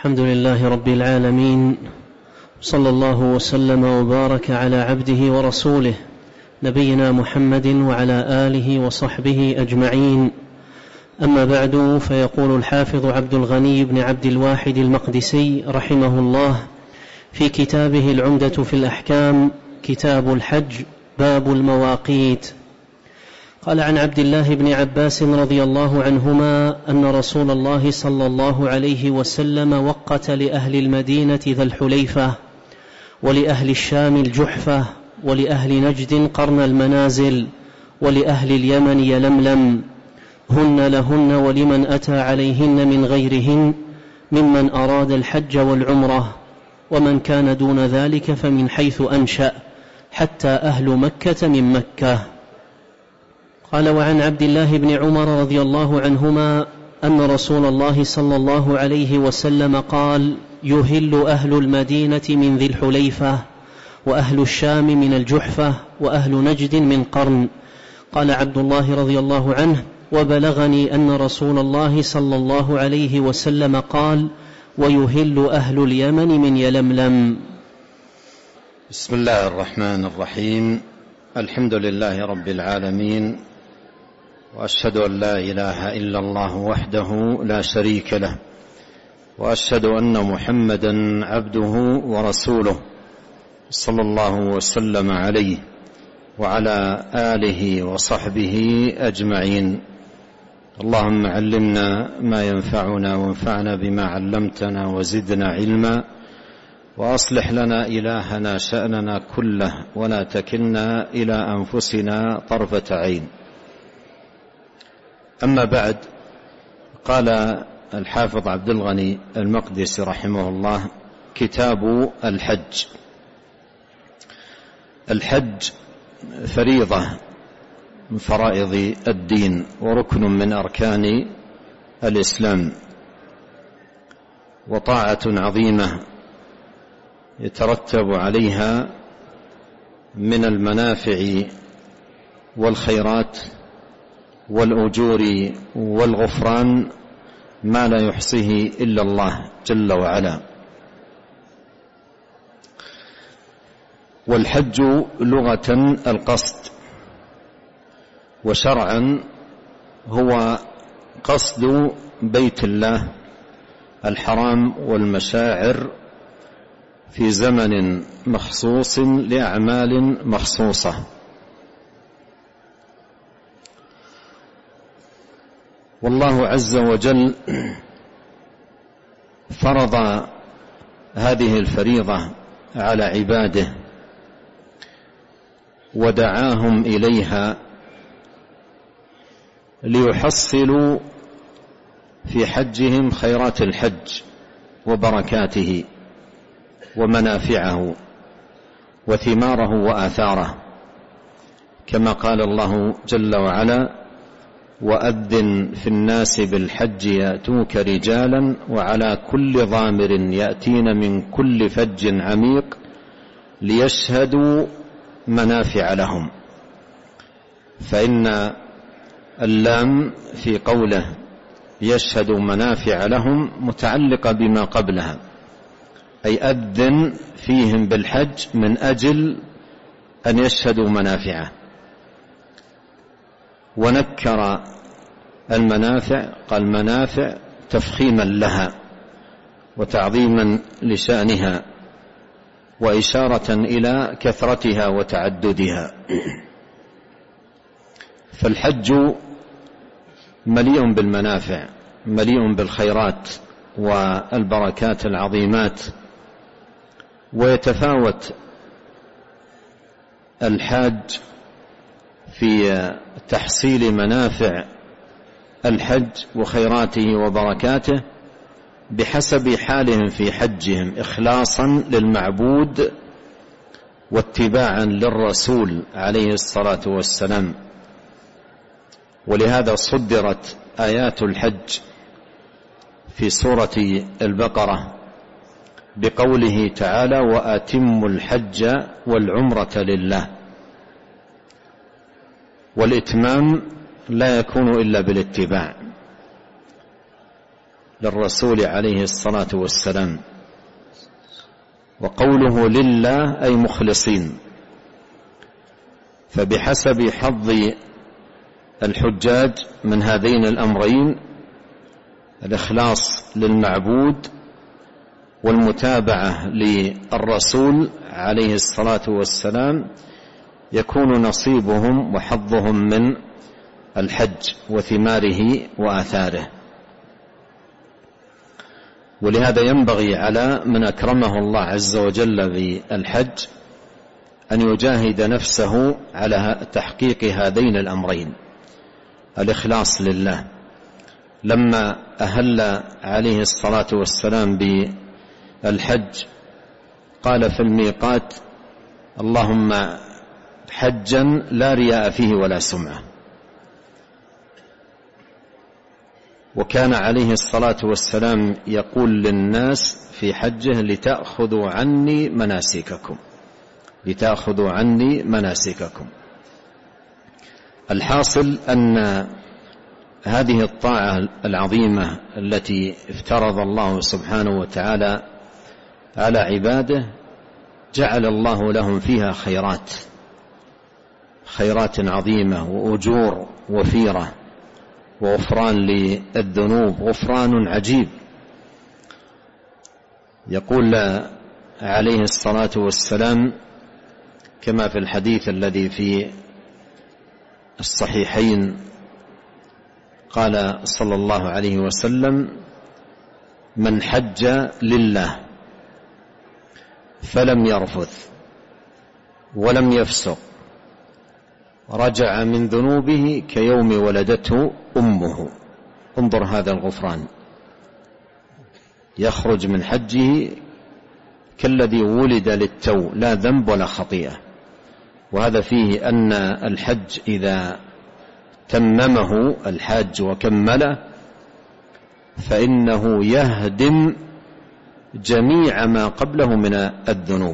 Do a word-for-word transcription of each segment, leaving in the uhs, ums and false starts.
الحمد لله رب العالمين، صلى الله وسلم وبارك على عبده ورسوله نبينا محمد وعلى آله وصحبه أجمعين. أما بعد، فيقول الحافظ عبد الغني بن عبد الواحد المقدسي رحمه الله في كتابه العمدة في الأحكام، كتاب الحج، باب المواقيت. قال: عن عبد الله بن عباس رضي الله عنهما أن رسول الله صلى الله عليه وسلم وقت لأهل المدينة ذا الحليفة، ولأهل الشام الجحفة، ولأهل نجد قرن المنازل، ولأهل اليمن يلملم، هن لهن ولمن أتى عليهن من غيرهن ممن أراد الحج والعمرة، ومن كان دون ذلك فمن حيث أنشأ، حتى أهل مكة من مكة. قال: وعن عبد الله بن عمر رضي الله عنهما أن رسول الله صلى الله عليه وسلم قال: يهل أهل المدينة من ذي الحليفة، وأهل الشام من الجحفة، وأهل نجد من قرن. قال عبد الله رضي الله عنه: وبلغني أن رسول الله صلى الله عليه وسلم قال: ويهل أهل اليمن من يلملم. بسم الله الرحمن الرحيم. الحمد لله رب العالمين، وأشهد أن لا إله إلا الله وحده لا شريك له، وأشهد أن محمدا عبده ورسوله صلى الله وسلم عليه وعلى آله وصحبه أجمعين. اللهم علمنا ما ينفعنا، وانفعنا بما علمتنا، وزدنا علما، وأصلح لنا إلهنا شأننا كله، ولا تكلنا إلى أنفسنا طرفة عين. أما بعد، قال الحافظ عبد الغني المقدسي رحمه الله: كتاب الحج. الحج فريضة من فرائض الدين، وركن من أركان الإسلام، وطاعة عظيمة يترتب عليها من المنافع والخيرات والأجور والغفران ما لا يحصيه إلا الله جل وعلا. والحج لغة القصد، وشرعا هو قصد بيت الله الحرام والمشاعر في زمن مخصوص لأعمال مخصوصة. والله عز وجل فرض هذه الفريضة على عباده، ودعاهم إليها ليحصلوا في حجهم خيرات الحج وبركاته ومنافعه وثماره وآثاره، كما قال الله جل وعلا: وأذن في الناس بالحج يأتوك رجالا وعلى كل ضامر يأتين من كل فج عميق ليشهدوا منافع لهم. فإن اللام في قوله يشهدوا منافع لهم متعلقة بما قبلها، أي أذن فيهم بالحج من أجل أن يشهدوا منافعه. ونكر المنافع، قال منافع تفخيما لها وتعظيما لشأنها، وإشارة إلى كثرتها وتعددها. فالحج مليء بالمنافع، مليء بالخيرات والبركات العظيمات، ويتفاوت الحاج في تحصيل منافع الحج وخيراته وبركاته بحسب حالهم في حجهم، إخلاصا للمعبود واتباعا للرسول عليه الصلاة والسلام. ولهذا صدرت آيات الحج في سورة البقرة بقوله تعالى: وأتموا الحج والعمرة لله. والإتمام لا يكون إلا بالاتباع، للرسول عليه الصلاة والسلام. وقوله لله أي مخلصين، فبحسب حظ الحجاج من هذين الأمرين الإخلاص للمعبود والمتابعة للرسول عليه الصلاة والسلام يكون نصيبهم وحظهم من الحج وثماره وآثاره. ولهذا ينبغي على من أكرمه الله عز وجل بالحج أن يجاهد نفسه على تحقيق هذين الأمرين، الإخلاص لله. لما أهل عليه الصلاة والسلام بالحج قال في الميقات: اللهم حجا لا رياء فيه ولا سمعة. وكان عليه الصلاة والسلام يقول للناس في حجه: لتأخذوا عني مناسككم، لتأخذوا عني مناسككم. الحاصل أن هذه الطاعة العظيمة التي افترض الله سبحانه وتعالى على عباده جعل الله لهم فيها خيرات خيرات عظيمة وأجور وفيرة وغفران للذنوب، غفران عجيب. يقول عليه الصلاة والسلام كما في الحديث الذي في الصحيحين، قال صلى الله عليه وسلم: من حج لله فلم يرفث ولم يفسق رجع من ذنوبه كيوم ولدته أمه. انظر هذا الغفران، يخرج من حجه كالذي ولد للتو، لا ذنب ولا خطيئة. وهذا فيه أن الحج إذا تممه الحاج وكمله فإنه يهدم جميع ما قبله من الذنوب.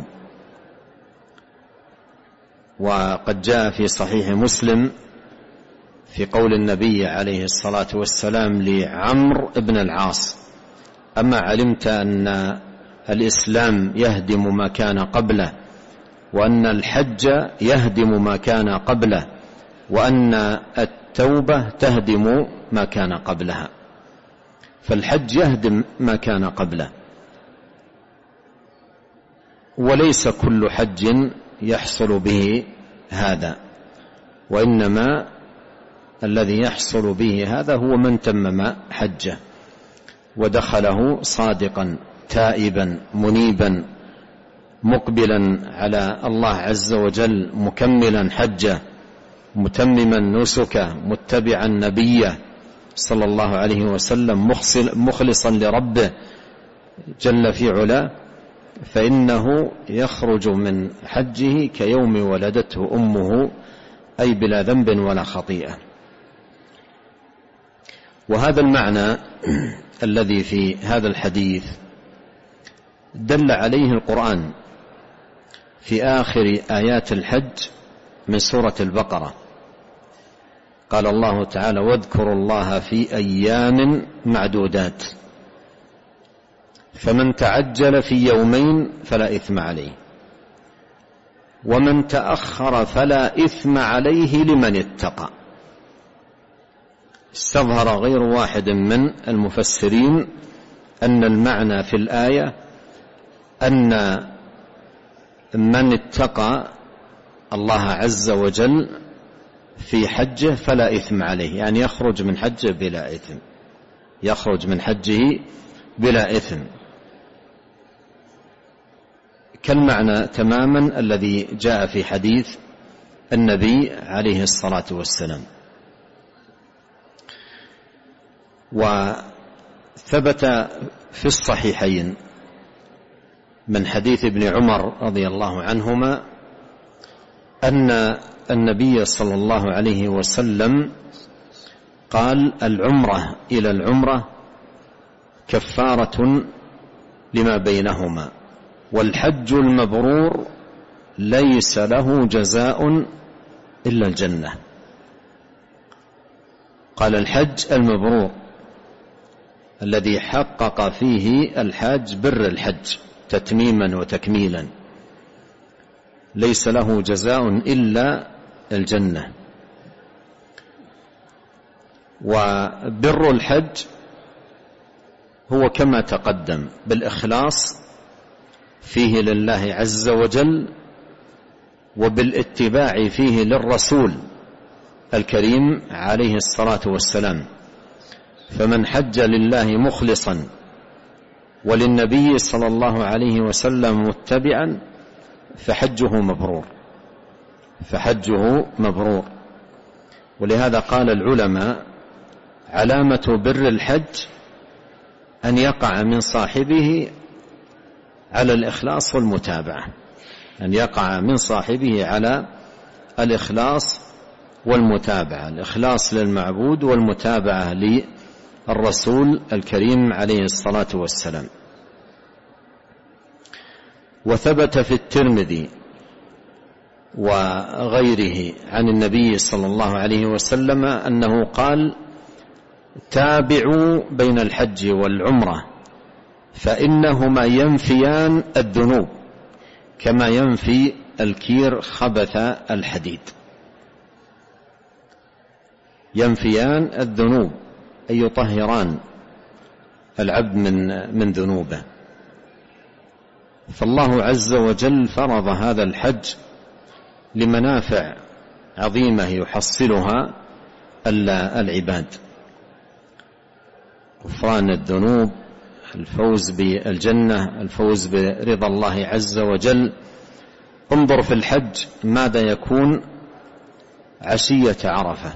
وقد جاء في صحيح مسلم في قول النبي عليه الصلاة والسلام لعمرو بن العاص: أما علمت أن الإسلام يهدم ما كان قبله، وأن الحج يهدم ما كان قبله، وأن التوبة تهدم ما كان قبلها. فالحج يهدم ما كان قبله، وليس كل حج يحصل به هذا، وإنما الذي يحصل به هذا هو من تمم حجه ودخله صادقا تائبا منيبا مقبلا على الله عز وجل، مكملا حجه، متمما نسكه، متبعا نبيه صلى الله عليه وسلم، مخلصا لربه جل في علاه، فإنه يخرج من حجه كيوم ولدته أمه، أي بلا ذنب ولا خطيئة. وهذا المعنى الذي في هذا الحديث دل عليه القرآن في آخر آيات الحج من سورة البقرة. قال الله تعالى: واذكروا الله في أيام معدودات فمن تعجل في يومين فلا إثم عليه ومن تأخر فلا إثم عليه لمن اتقى. استظهر غير واحد من المفسرين أن المعنى في الآية أن من اتقى الله عز وجل في حجه فلا إثم عليه، يعني يخرج من حجه بلا إثم، يخرج من حجه بلا إثم، كالمعنى تماما الذي جاء في حديث النبي عليه الصلاة والسلام. وثبت في الصحيحين من حديث ابن عمر رضي الله عنهما أن النبي صلى الله عليه وسلم قال: العمرة إلى العمرة كفارة لما بينهما، والحج المبرور ليس له جزاء إلا الجنة. قال: الحج المبرور الذي حقق فيه الحاج بر الحج تتميما وتكميلا، ليس له جزاء إلا الجنة. وبر الحج هو كما تقدم بالإخلاص فيه لله عز وجل، وبالاتباع فيه للرسول الكريم عليه الصلاة والسلام. فمن حج لله مخلصا وللنبي صلى الله عليه وسلم متبعا فحجه مبرور، فحجه مبرور. ولهذا قال العلماء: علامة بر الحج أن يقع من صاحبه على الإخلاص والمتابعة، أن يقع من صاحبه على الإخلاص والمتابعة، الإخلاص للمعبود والمتابعة للرسول الكريم عليه الصلاة والسلام. وثبت في الترمذي وغيره عن النبي صلى الله عليه وسلم أنه قال: تابعوا بين الحج والعمرة فإنهما ينفيان الذنوب كما ينفي الكير خبث الحديد. ينفيان الذنوب أي يطهران العبد من من ذنوبه. فالله عز وجل فرض هذا الحج لمنافع عظيمة يحصلها العباد: غفران الذنوب، الفوز بالجنة، الفوز برضا الله عز وجل. انظر في الحج ماذا يكون عشية عرفة.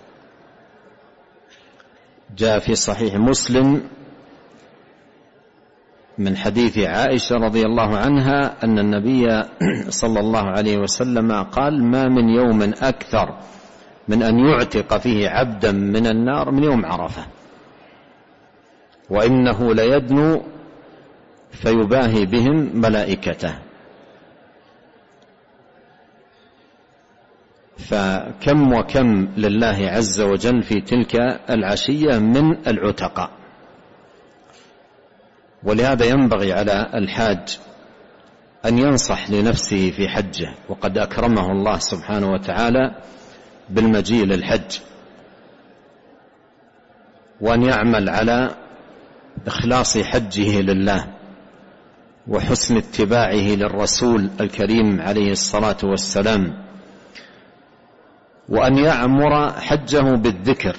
جاء في صحيح مسلم من حديث عائشة رضي الله عنها أن النبي صلى الله عليه وسلم قال: ما من يوم أكثر من أن يعتق فيه عبدا من النار من يوم عرفة، وإنه ليدنو فيباهي بهم ملائكته. فكم وكم لله عز وجل في تلك العشية من العتقاء. ولهذا ينبغي على الحاج أن ينصح لنفسه في حجه، وقد أكرمه الله سبحانه وتعالى بالمجيء للحج، وأن يعمل على إخلاص حجه لله وحسن اتباعه للرسول الكريم عليه الصلاة والسلام، وأن يعمر حجه بالذكر.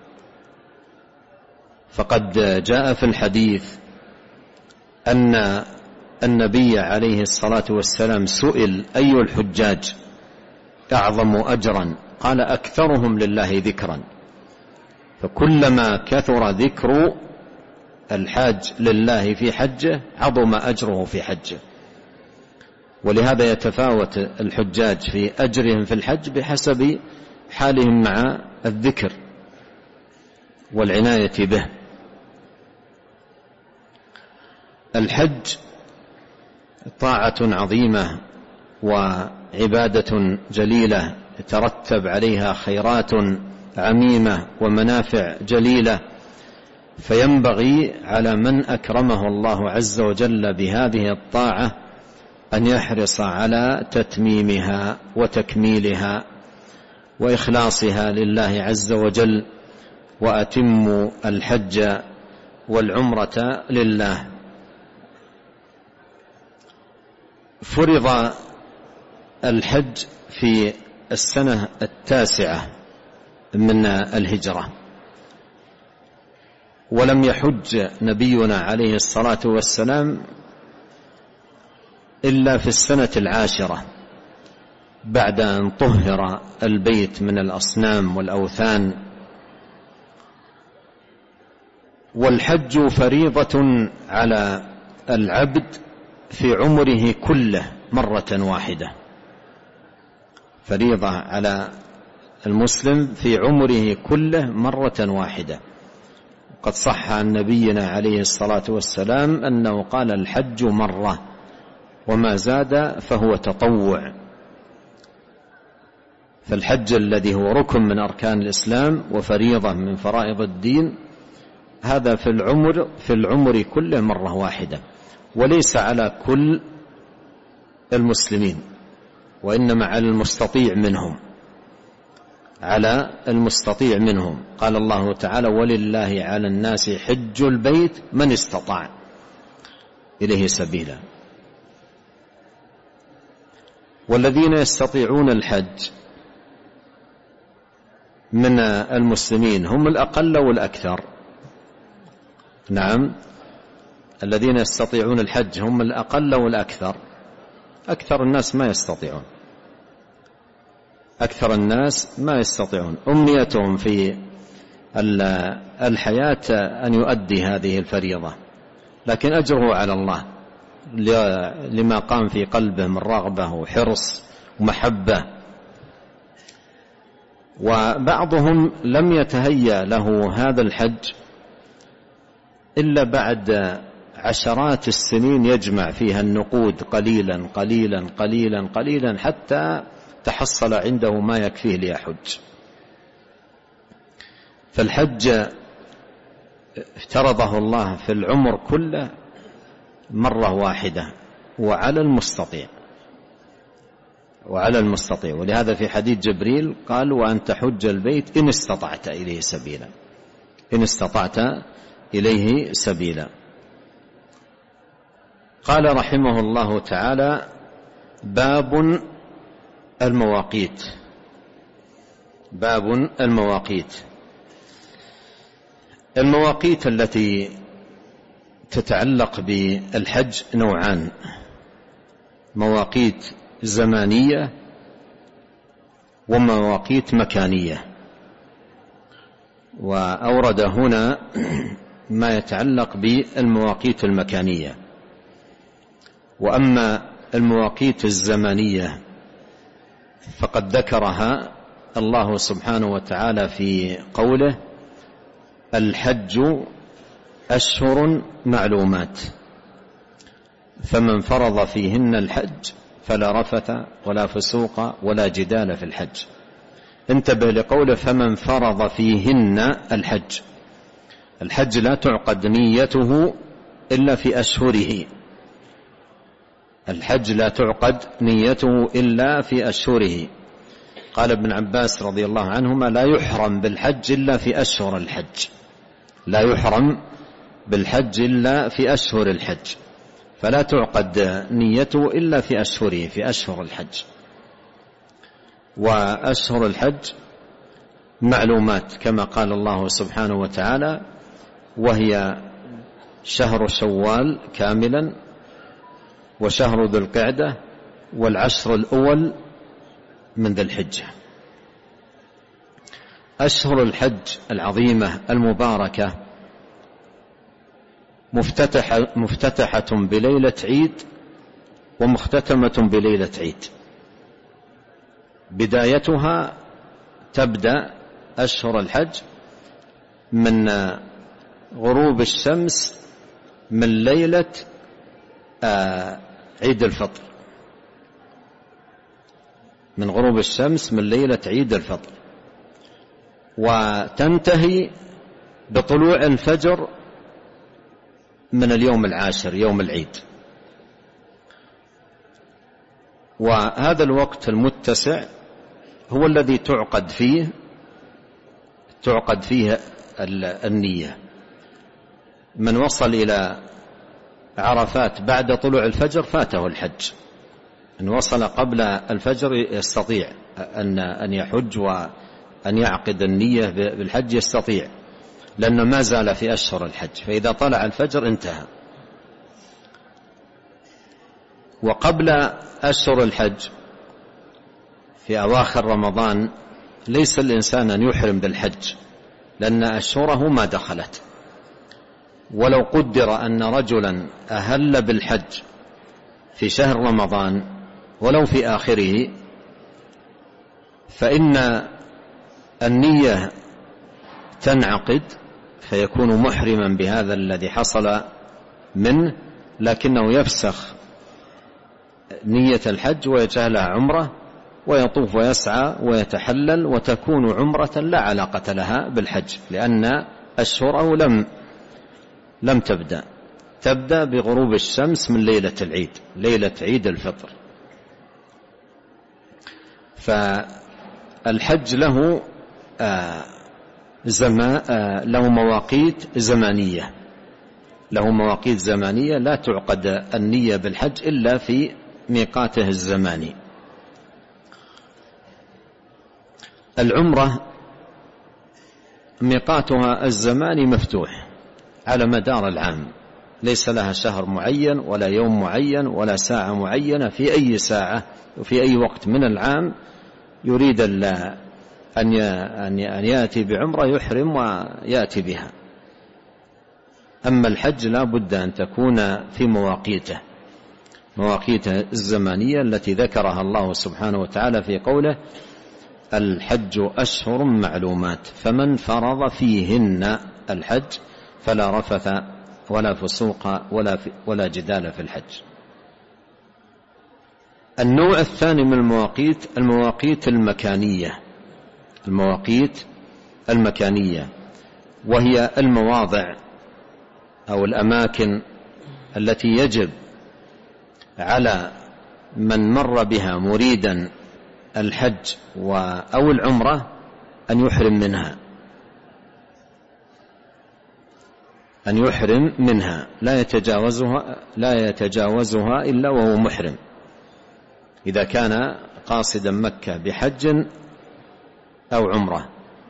فقد جاء في الحديث أن النبي عليه الصلاة والسلام سئل: أي الحجاج أعظم أجرا؟ قال: أكثرهم لله ذكرا. فكلما كثر ذكر الحاج لله في حجه عظم أجره في حجه. ولهذا يتفاوت الحجاج في أجرهم في الحج بحسب حالهم مع الذكر والعناية به. الحج طاعة عظيمة وعبادة جليلة يترتب عليها خيرات عميمة ومنافع جليلة، فينبغي على من أكرمه الله عز وجل بهذه الطاعة أن يحرص على تتميمها وتكميلها وإخلاصها لله عز وجل. وأتموا الحج والعمرة لله. فرض الحج في السنة التاسعة من الهجرة، ولم يحج نبينا عليه الصلاة والسلام إلا في السنة العاشرة بعد أن طهر البيت من الأصنام والأوثان. والحج فريضة على العبد في عمره كله مرة واحدة، فريضة على المسلم في عمره كله مرة واحدة. قد صح عن نبينا عليه الصلاة والسلام أنه قال: الحج مرة وما زاد فهو تطوع. فالحج الذي هو ركن من أركان الإسلام وفريضة من فرائض الدين هذا في العمر في العمر كله مرة واحدة، وليس على كل المسلمين، وإنما على المستطيع منهم، على المستطيع منهم. قال الله تعالى: ولله على الناس حج البيت من استطاع إليه سبيلا. والذين يستطيعون الحج من المسلمين هم الأقل والأكثر. نعم، الذين يستطيعون الحج هم الأقل والأكثر. أكثر الناس ما يستطيعون، أكثر الناس ما يستطيعون. أمنيتهم في الحياة أن يؤدي هذه الفريضة، لكن أجره على الله لما قام في قلبه من رغبة وحرص ومحبة. وبعضهم لم يتهيأ له هذا الحج إلا بعد عشرات السنين يجمع فيها النقود قليلا قليلا قليلا قليلا حتى تحصل عنده ما يكفيه ليحج. فالحج افترضه الله في العمر كله مرة واحدة، وعلى المستطيع وعلى المستطيع ولهذا في حديث جبريل قال: وأن تحج البيت إن استطعت إليه سبيلا، إن استطعت إليه سبيلا. قال رحمه الله تعالى: باب المواقيت. باب المواقيت. المواقيت التي تتعلق بالحج نوعان: مواقيت زمانية ومواقيت مكانية. وأورد هنا ما يتعلق بالمواقيت المكانية. وأما المواقيت الزمانية فقد ذكرها الله سبحانه وتعالى في قوله: الحج أشهر معلومات فمن فرض فيهن الحج فلا رفث ولا فسوق ولا جدال في الحج. انتبه لقوله فمن فرض فيهن الحج. الحج لا تعقد نيته إلا في أشهره. الحج لا تعقد نيته إلا في أشهره. قال ابن عباس رضي الله عنهما: لا يحرم بالحج إلا في أشهر الحج. لا يحرم بالحج إلا في أشهر الحج، فلا تعقد نيته إلا في أشهره، في أشهر الحج. وأشهر الحج معلومات كما قال الله سبحانه وتعالى: وهي شهر شوال كاملا وشهر ذو القعدة والعشر الأول من ذي الحجة. أشهر الحج العظيمة المباركة مفتتحة, مفتتحة بليلة عيد ومختتمة بليلة عيد. بدايتها تبدأ أشهر الحج من غروب الشمس من ليلة عيد الفطر، من غروب الشمس من ليلة عيد الفطر، وتنتهي بطلوع الفجر من اليوم العاشر يوم العيد. وهذا الوقت المتسع هو الذي تعقد فيه تعقد فيه النية. من وصل إلى عرفات بعد طلوع الفجر فاته الحج. من وصل قبل الفجر يستطيع أن أن يحج وأن يعقد النية بالحج، يستطيع لأنه ما زال في أشهر الحج، فإذا طلع الفجر انتهى. وقبل أشهر الحج في أواخر رمضان ليس الإنسان أن يحرم بالحج، لأن أشهره ما دخلت. ولو قدر أن رجلا أهل بالحج في شهر رمضان ولو في آخره، فإن النية تنعقد فيكون محرما بهذا الذي حصل منه، لكنه يفسخ نية الحج ويجعلها عمرة ويطوف ويسعى ويتحلل، وتكون عمرة لا علاقة لها بالحج، لأن أشهره لم لم تبدأ، تبدأ بغروب الشمس من ليلة العيد، ليلة عيد الفطر. فالحج له زمان، له مواقيت زمانية، له مواقيت زمانية لا تعقد النية بالحج إلا في ميقاته الزماني. العمرة ميقاتها الزماني مفتوح على مدار العام، ليس لها شهر معين ولا يوم معين ولا ساعة معينة، في أي ساعة وفي أي وقت من العام يريد أن يأتي بعمرة يحرم ويأتي بها. أما الحج لا بد أن تكون في مواقيته، مواقيته الزمانية التي ذكرها الله سبحانه وتعالى في قوله: الحج أشهر معلومات فمن فرض فيهن الحج فلا رفث ولا فسوق ولا, ولا جدال في الحج. النوع الثاني من المواقيت المواقيت المكانية، المواقيت المكانية وهي المواضع أو الأماكن التي يجب على من مر بها مريدا الحج أو العمرة أن يحرم منها، أن يحرم منها لا يتجاوزها لا يتجاوزها إلا وهو محرم، إذا كان قاصدا مكة بحج أو عمرة.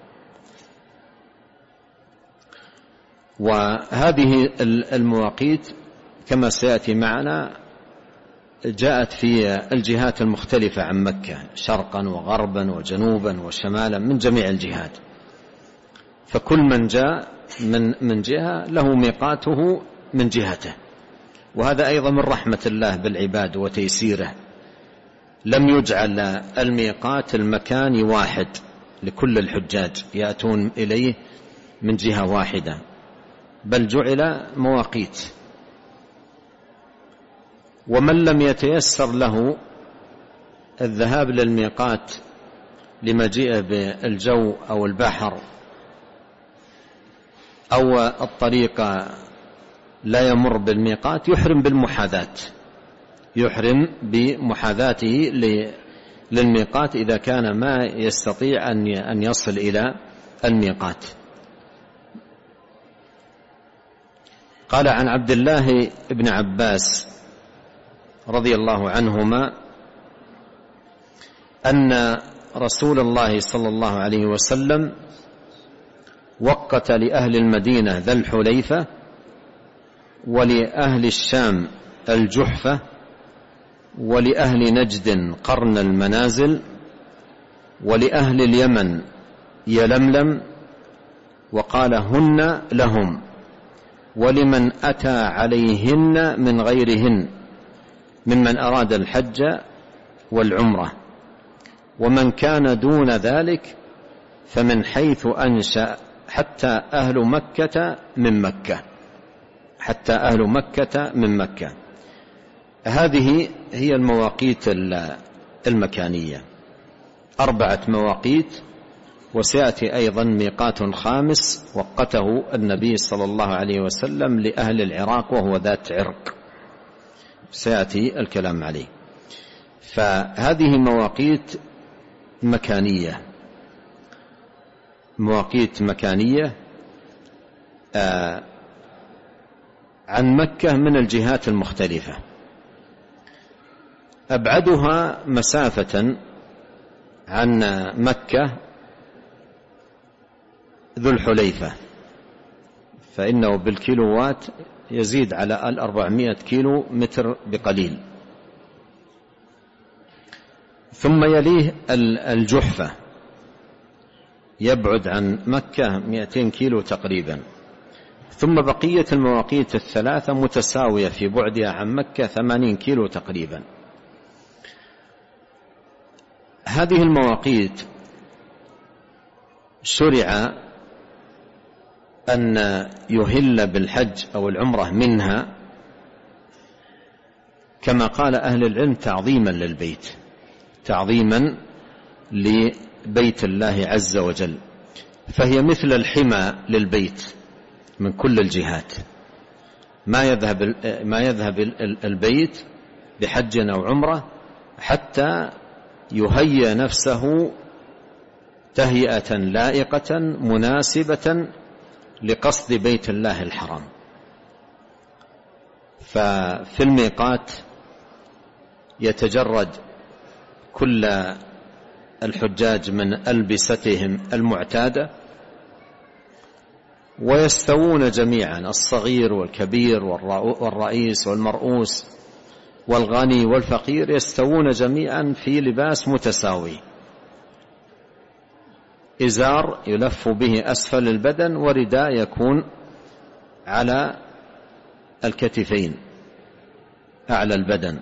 وهذه المواقيت كما سيأتي معنا جاءت في الجهات المختلفة عن مكة، شرقا وغربا وجنوبا وشمالا، من جميع الجهات، فكل من جاء من من جهة له ميقاته من جهته. وهذا أيضا من رحمة الله بالعباد وتيسيره، لم يجعل الميقات المكاني واحد لكل الحجاج يأتون إليه من جهة واحدة، بل جعل مواقيت. ومن لم يتيسر له الذهاب للميقات لمجيئه بالجو أو البحر أو الطريق لا يمر بالميقات يحرم بالمحاذاة، يحرم بمحاذاته للميقات إذا كان ما يستطيع أن يصل إلى الميقات. قال عن عبد الله بن عباس رضي الله عنهما أن رسول الله صلى الله عليه وسلم وقت لأهل المدينة ذا الحليفة، ولأهل الشام الجحفة، ولأهل نجد قرن المنازل، ولأهل اليمن يلملم، وقال: هن لهم ولمن أتى عليهن من غيرهن ممن أراد الحج والعمرة، ومن كان دون ذلك فمن حيث أنشأ حتى أهل مكة من مكة، حتى أهل مكة من مكة. هذه هي المواقيت المكانية، أربعة مواقيت، وسيأتي أيضا ميقات خامس وقته النبي صلى الله عليه وسلم لأهل العراق وهو ذات عرق، سيأتي الكلام عليه. فهذه مواقيت مكانية، مواقيت مكانية آه عن مكة من الجهات المختلفة. أبعدها مسافة عن مكة ذو الحليفة، فإنه بالكيلوات يزيد على الأربعمائة كيلو متر بقليل. ثم يليه الجحفة، يبعد عن مكة مئتين كيلو تقريبا. ثم بقية المواقيت الثلاثة متساوية في بعدها عن مكة ثمانين كيلو تقريبا. هذه المواقيت شرع أن يهل بالحج أو العمرة منها كما قال أهل العلم تعظيما للبيت، تعظيما لبيت الله عز وجل، فهي مثل الحمى للبيت من كل الجهات، ما يذهب ما يذهب البيت بحج أو عمرة حتى يهيئ نفسه تهيئة لائقة مناسبة لقصد بيت الله الحرام. ففي الميقات يتجرد كل الحجاج من ألبستهم المعتادة، ويستوون جميعا، الصغير والكبير والرئيس والمرؤوس والغني والفقير، يستوون جميعا في لباس متساوي، إزار يلف به أسفل البدن، ورداء يكون على الكتفين أعلى البدن،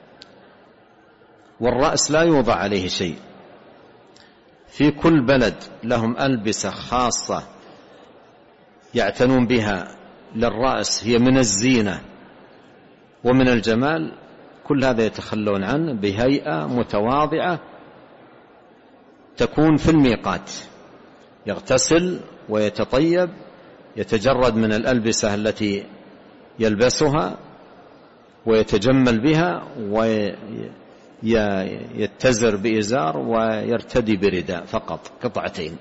والرأس لا يوضع عليه شيء. في كل بلد لهم ألبسة خاصة يعتنون بها للرأس، هي من الزينة ومن الجمال، كل هذا يتخلون عنه بهيئة متواضعة تكون في الميقات. يغتسل ويتطيب، يتجرد من الألبسة التي يلبسها ويتجمل بها، ويتزر بإزار ويرتدي برداء فقط قطعتين،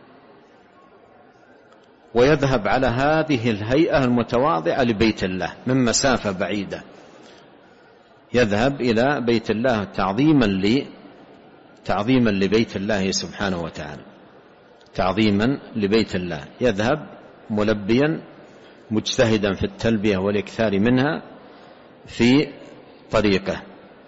ويذهب على هذه الهيئة المتواضعة لبيت الله من مسافة بعيدة، يذهب إلى بيت الله تعظيما لي تعظيما لبيت الله سبحانه وتعالى، تعظيما لبيت الله، يذهب ملبيا مجتهدا في التلبية والإكثار منها في طريقه.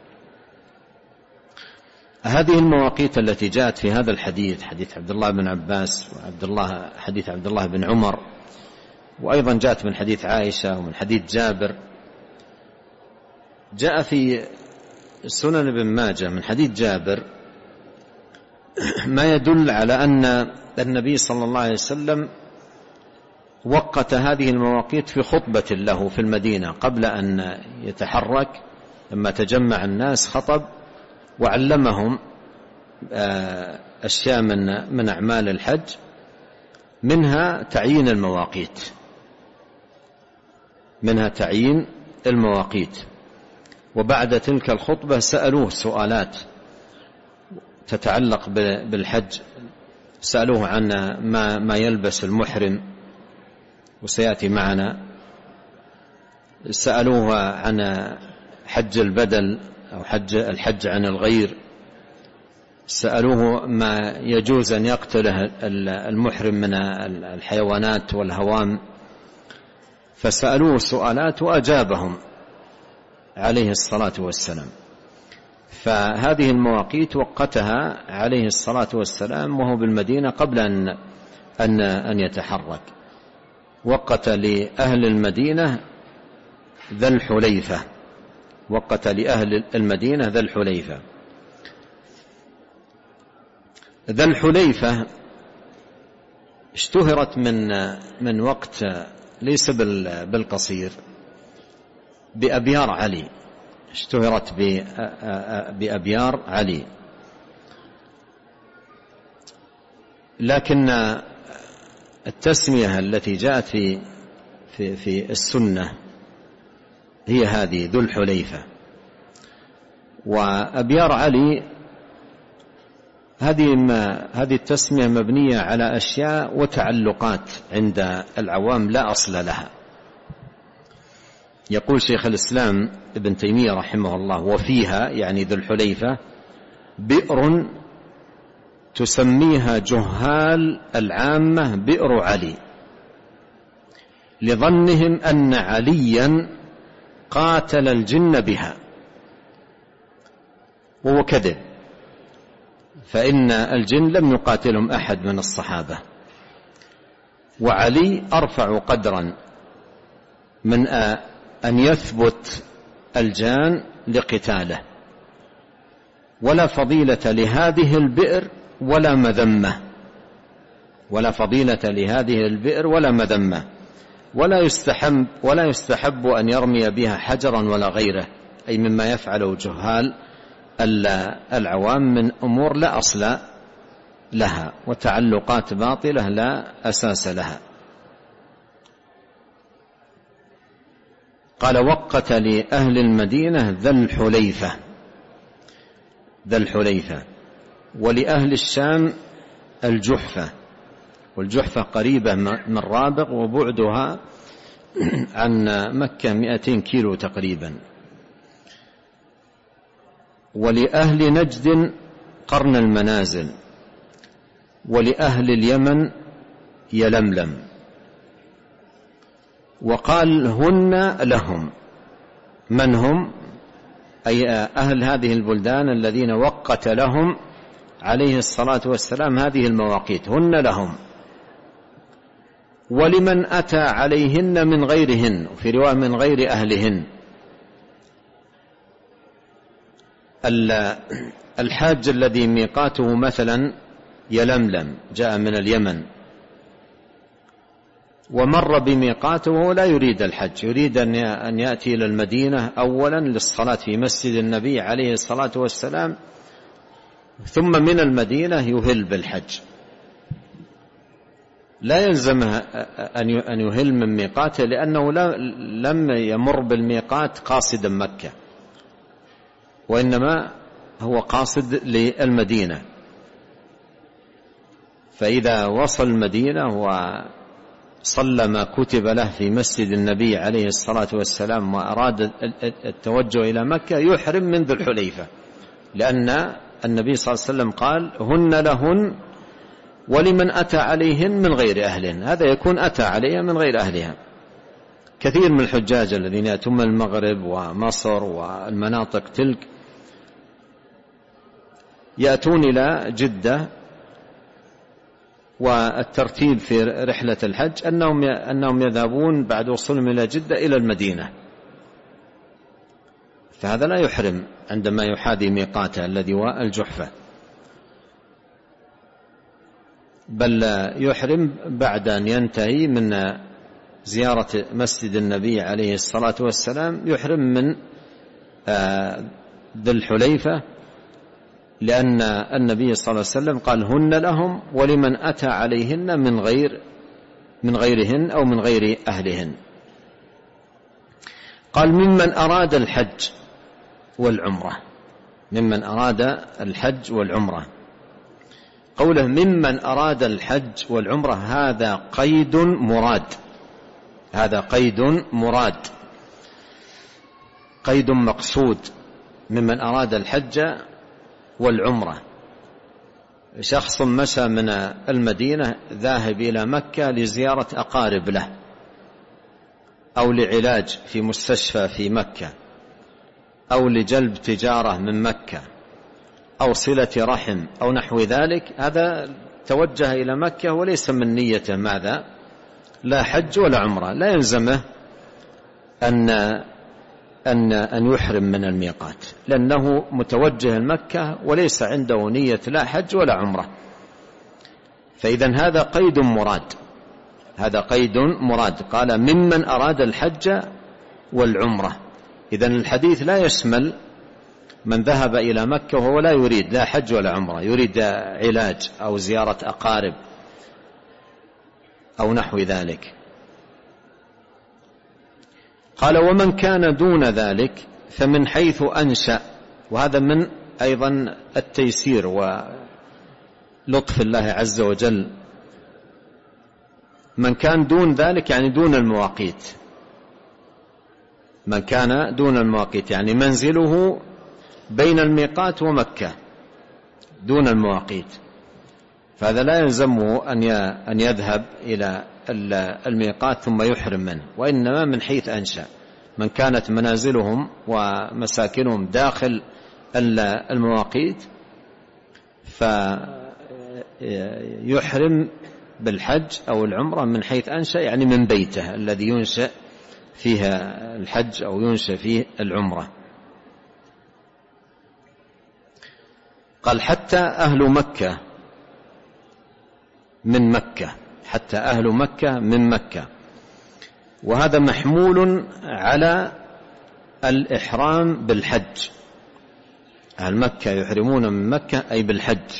هذه المواقيت التي جاءت في هذا الحديث، حديث عبد الله بن عباس وعبد الله حديث عبد الله بن عمر، وأيضا جاءت من حديث عائشة ومن حديث جابر، جاء في سنن ابن ماجه من حديث جابر ما يدل على أن النبي صلى الله عليه وسلم وقت هذه المواقيت في خطبة له في المدينة قبل أن يتحرك، لما تجمع الناس خطب وعلمهم أشياء من من أعمال الحج، منها تعيين المواقيت منها تعيين المواقيت وبعد تلك الخطبة سألوه سؤالات تتعلق بالحج، سألوه عن ما ما يلبس المحرم وسيأتي معنا، سألوه عن حج البدل أو حج الحج عن الغير، سألوه ما يجوز أن يقتله المحرم من الحيوانات والهوام، فسألوه سؤالات وأجابهم عليه الصلاة والسلام. فهذه المواقيت وقتها عليه الصلاة والسلام وهو بالمدينة قبل أن أن أن يتحرك، وقت لأهل المدينة ذا الحليفة، وقت لأهل المدينة ذا الحليفة. ذا الحليفة اشتهرت من من وقت ليس بالقصير، بأبيار علي، اشتهرت بأبيار علي، لكن التسمية التي جاءت في في في السنة هي هذه ذو الحليفة. وأبيار علي هذه هذه التسمية مبنية على أشياء وتعلقات عند العوام لا أصل لها. يقول شيخ الإسلام ابن تيمية رحمه الله: وفيها يعني ذو الحليفة بئر تسميها جهال العامة بئر علي، لظنهم أن عليا قاتل الجن بها، وهو كذب، فإن الجن لم يقاتلهم أحد من الصحابة، وعلي أرفع قدرا من أن يثبت الجان لقتاله، ولا فضيلة لهذه البئر ولا مذمة، ولا فضيلة لهذه البئر ولا مذمة، ولا يستحب ولا يستحب أن يرمي بها حجرا ولا غيره، أي مما يفعله جهال العوام من أمور لا أصل لها وتعلقات باطلة لا أساس لها. قال وقت لأهل المدينة ذا الحليفة ذا الحليفة ولأهل الشام الجحفة، والجحفة قريبة من رابغ وبعدها عن مكة مئتين كيلو تقريبا. ولأهل نجد قرن المنازل، ولأهل اليمن يلملم. وقال هن لهم، من هم؟ أي أهل هذه البلدان الذين وقت لهم عليه الصلاة والسلام هذه المواقيت، هن لهم. ولمن أتى عليهن من غيرهن، وفي رواية من غير أهلهن. الحاج الذي ميقاته مثلا يلملم جاء من اليمن ومر بميقاته ولا يريد الحج، يريد أن يأتي إلى المدينة أولا للصلاة في مسجد النبي عليه الصلاة والسلام، ثم من المدينة يهل بالحج، لا يلزمه أن يهل من ميقاته لأنه لم يمر بالميقات قاصدا مكة، وإنما هو قاصد للمدينة. فإذا وصل المدينة وصلى ما كتب له في مسجد النبي عليه الصلاة والسلام وأراد التوجه إلى مكة يحرم من ذي الحليفة، لأن النبي صلى الله عليه وسلم قال هن لهن ولمن أتى عليهن من غير أهلهن، هذا يكون أتى عليها من غير أهلها. كثير من الحجاج الذين يأتون من المغرب ومصر والمناطق تلك يأتون إلى جدة، والترتيب في رحلة الحج أنهم أنهم يذهبون بعد وصولهم إلى جدة إلى المدينة، فهذا لا يحرم عندما يحاذي ميقاته الذي هو الجحفة، بل يحرم بعد أن ينتهي من زيارة مسجد النبي عليه الصلاة والسلام، يحرم من ذي الحليفة، لأن النبي صلى الله عليه وسلم قال هن لهم ولمن أتى عليهن من غير من غيرهن أو من غير أهلهن. قال ممن أراد الحج والعمرة، ممن أراد الحج والعمرة. قوله ممن أراد الحج والعمرة هذا قيد مراد، هذا قيد مراد، قيد مقصود، ممن أراد الحج والعمرة. شخص مشى من المدينة ذاهب إلى مكة لزيارة أقارب له أو لعلاج في مستشفى في مكة أو لجلب تجارة من مكة أو صلة رحم أو نحو ذلك، هذا توجه إلى مكة وليس من نيته ماذا؟ لا حج ولا عمرة، لا يلزمه أن أن أن يحرم من الميقات، لأنه متوجه المكة وليس عنده نية لا حج ولا عمرة. فإذا هذا قيد مراد، هذا قيد مراد. قال ممن أراد الحج والعمرة، إذن الحديث لا يشمل من ذهب إلى مكة وهو لا يريد لا حج ولا عمرة، يريد علاج أو زيارة أقارب أو نحو ذلك. قال ومن كان دون ذلك فمن حيث أنشأ، وهذا من أيضا التيسير ولطف الله عز وجل. من كان دون ذلك يعني دون المواقيت، من كان دون المواقيت يعني منزله بين الميقات ومكة دون المواقيت، فهذا لا يلزمه أن يذهب إلى الميقات ثم يحرم منه، وإنما من حيث أنشأ، من كانت منازلهم ومساكنهم داخل المواقيت فيحرم بالحج أو العمرة من حيث أنشأ، يعني من بيته الذي ينشأ فيها الحج أو ينشأ فيه العمرة. قال حتى أهل مكة من مكة، حتى أهل مكة من مكة، وهذا محمول على الإحرام بالحج، أهل مكة يحرمون من مكة أي بالحج.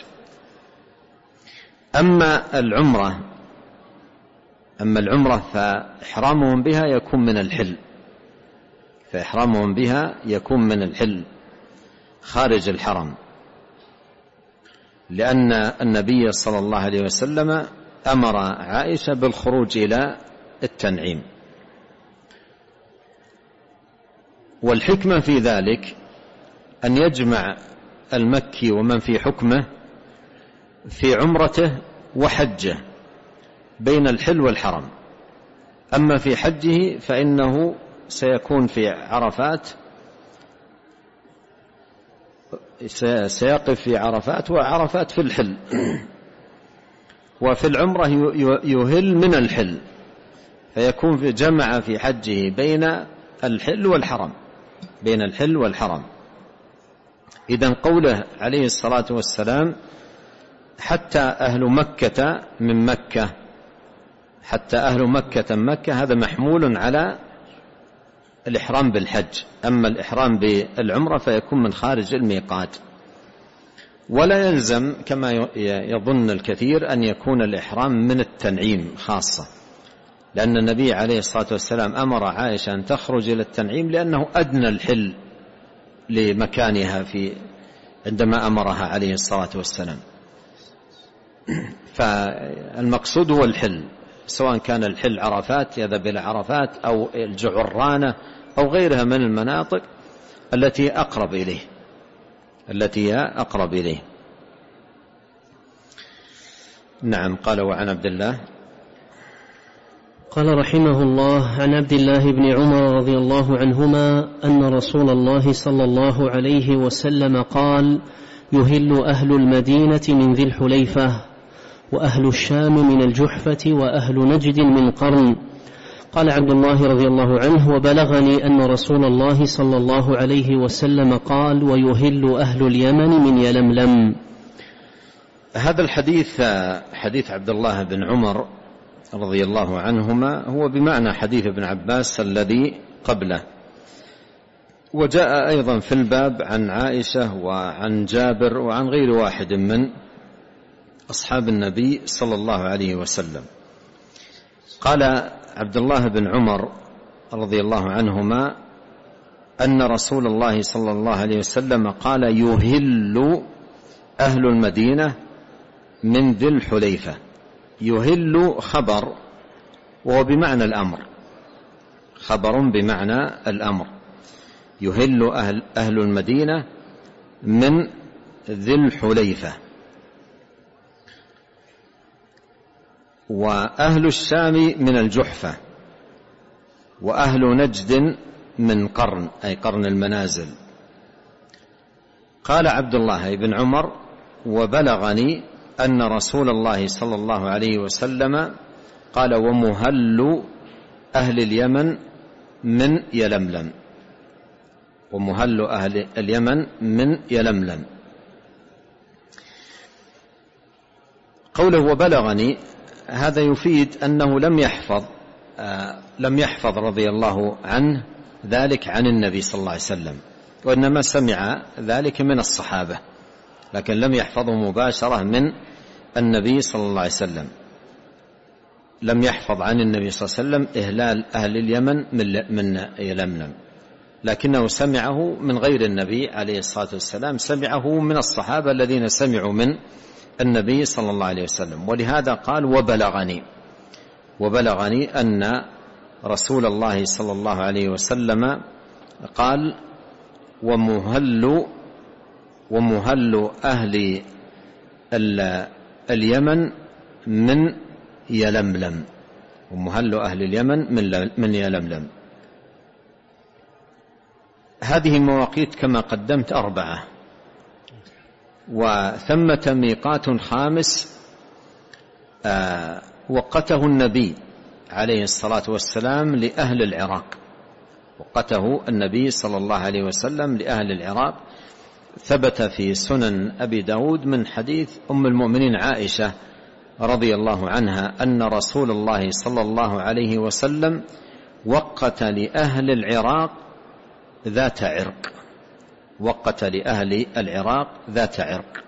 أما العمرة أما العمرة فإحرامهم بها يكون من الحل، فإحرامهم بها يكون من الحل خارج الحرم، لأن النبي صلى الله عليه وسلم أمر عائشة بالخروج إلى التنعيم. والحكمة في ذلك أن يجمع المكي ومن في حكمه في عمرته وحجه بين الحل والحرم. أما في حجه فإنه سيكون في عرفات، سيقف في عرفات، وعرفات في الحل، وفي العمرة يهل من الحل، فيكون في جمع في حجه بين الحل والحرم بين الحل والحرم. إذن قوله عليه الصلاة والسلام حتى أهل مكة من مكة، حتى أهل مكة من مكة، هذا محمول على الإحرام بالحج. أما الإحرام بالعمرة فيكون من خارج الميقات. ولا يلزم كما يظن الكثير أن يكون الإحرام من التنعيم خاصة، لأن النبي عليه الصلاة والسلام أمر عائشة أن تخرج إلى التنعيم لأنه أدنى الحل لمكانها في عندما أمرها عليه الصلاة والسلام. فالمقصود هو الحل، سواء كان الحل عرفات يذهب إلى عرفات أو الجعرانة أو غيرها من المناطق التي أقرب إليه التي أقرب إليه. نعم. قال وعن عبد الله قال رحمه الله: عن عبد الله بن عمر رضي الله عنهما أن رسول الله صلى الله عليه وسلم قال: يهل أهل المدينة من ذي الحليفة، وأهل الشام من الجحفة، وأهل نجد من قرن. قال عبد الله رضي الله عنه: وبلغني أن رسول الله صلى الله عليه وسلم قال: ويهل أهل اليمن من يلملم. هذا الحديث حديث عبد الله بن عمر رضي الله عنهما هو بمعنى حديث ابن عباس الذي قبله، وجاء أيضا في الباب عن عائشة وعن جابر وعن غير واحد من أصحاب النبي صلى الله عليه وسلم. قال عبد الله بن عمر رضي الله عنهما أن رسول الله صلى الله عليه وسلم قال: يهل أهل المدينة من ذي الحليفة. يهل خبر وهو بمعنى الأمر، خبر بمعنى الأمر. يهل أهل, أهل المدينة من ذي الحليفة، وأهل الشام من الجحفة، وأهل نجد من قرن، أي قرن المنازل. قال عبد الله بن عمر: وبلغني أن رسول الله صلى الله عليه وسلم قال: ومهل أهل اليمن من يلملم. ومهل أهل اليمن من يلملم. قوله وبلغني هذا يفيد أنه لم يحفظ آه لم يحفظ رضي الله عنه ذلك عن النبي صلى الله عليه وسلم، وإنما سمع ذلك من الصحابة، لكن لم يحفظه مباشرة من النبي صلى الله عليه وسلم. لم يحفظ عن النبي صلى الله عليه وسلم إهلال أهل اليمن من يلملم، لكنه سمعه من غير النبي عليه الصلاة والسلام، سمعه من الصحابة الذين سمعوا من النبي صلى الله عليه وسلم. ولهذا قال: وبلغني وبلغني أن رسول الله صلى الله عليه وسلم قال: ومهل ومهل أهل اليمن من يلملم. ومهل أهل اليمن من يلملم. هذه مواقيت كما قدمت أربعة، وثمة ميقات خامس آه وقته النبي عليه الصلاة والسلام لأهل العراق. وقته النبي صلى الله عليه وسلم لأهل العراق، ثبت في سنن أبي داود من حديث أم المؤمنين عائشة رضي الله عنها أن رسول الله صلى الله عليه وسلم وقت لأهل العراق ذات عرق. وقت لأهل العراق ذات عرق.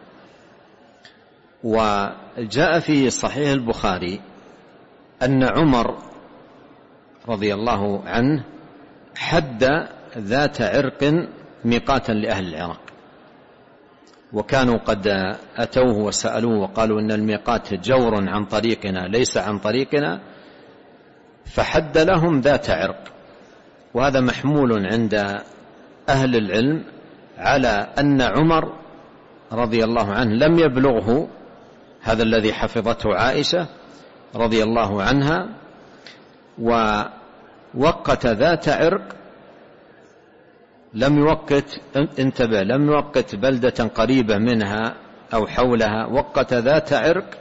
وجاء في صحيح البخاري أن عمر رضي الله عنه حد ذات عرق ميقاتا لأهل العراق، وكانوا قد أتوه وسألوه وقالوا إن الميقات جور عن طريقنا ليس عن طريقنا، فحد لهم ذات عرق. وهذا محمول عند أهل العلم على أن عمر رضي الله عنه لم يبلغه هذا الذي حفظته عائشة رضي الله عنها، ووقت ذات عرق، لم يوقت، انتبه، لم يوقت بلدة قريبة منها أو حولها، وقت ذات عرق،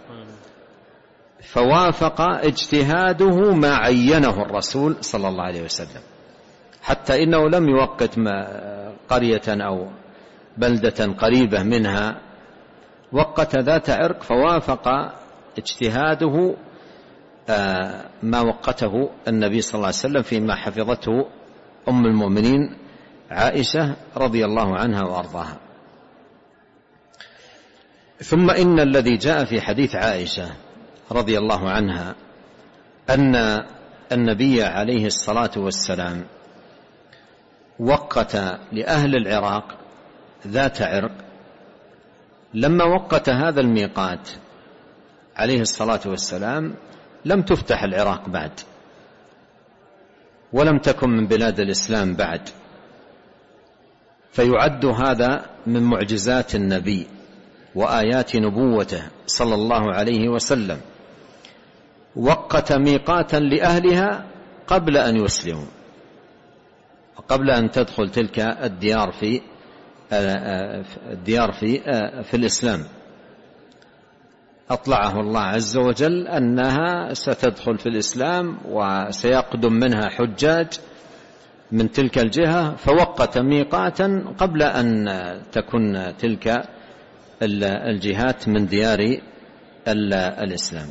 فوافق اجتهاده ما عينه الرسول صلى الله عليه وسلم، حتى إنه لم يوقت قرية أو بلدة قريبة منها، وقت ذات عرق فوافق اجتهاده ما وقته النبي صلى الله عليه وسلم فيما حفظته أم المؤمنين عائشة رضي الله عنها وأرضاها. ثم إن الذي جاء في حديث عائشة رضي الله عنها أن النبي عليه الصلاة والسلام وقت لأهل العراق ذات عرق، لما وقت هذا الميقات عليه الصلاة والسلام لم تفتح العراق بعد، ولم تكن من بلاد الإسلام بعد، فيعد هذا من معجزات النبي وآيات نبوته صلى الله عليه وسلم، وقت ميقاتا لأهلها قبل أن يسلموا، وقبل أن تدخل تلك الديار في الديار في في الإسلام، أطلعه الله عز وجل أنها ستدخل في الإسلام وسيقدم منها حجاج من تلك الجهة، فوقت ميقاتا قبل أن تكون تلك الجهات من ديار الإسلام.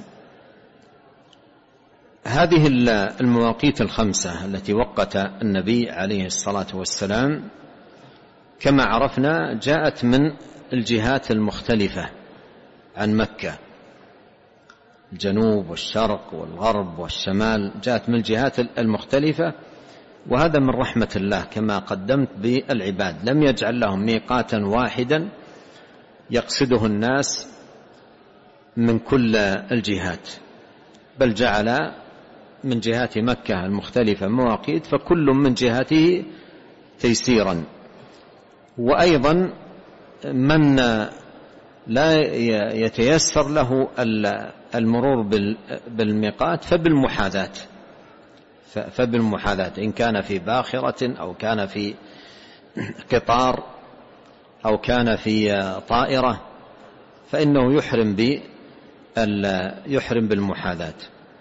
هذه المواقيت الخمسة التي وقت النبي عليه الصلاة والسلام كما عرفنا جاءت من الجهات المختلفة عن مكة، الجنوب والشرق والغرب والشمال، جاءت من الجهات المختلفة، وهذا من رحمة الله كما قدمت بالعباد، لم يجعل لهم ميقاتا واحدا يقصده الناس من كل الجهات، بل جعل من جهات مكة المختلفة مواقيت، فكل من جهته تيسيرا. وأيضا من لا يتيسر له المرور بالميقات فبالمحاذاة فبالمحاذاة إن كان في باخرة أو كان في قطار أو كان في طائرة فإنه يحرم يحرم بالمحاذاة.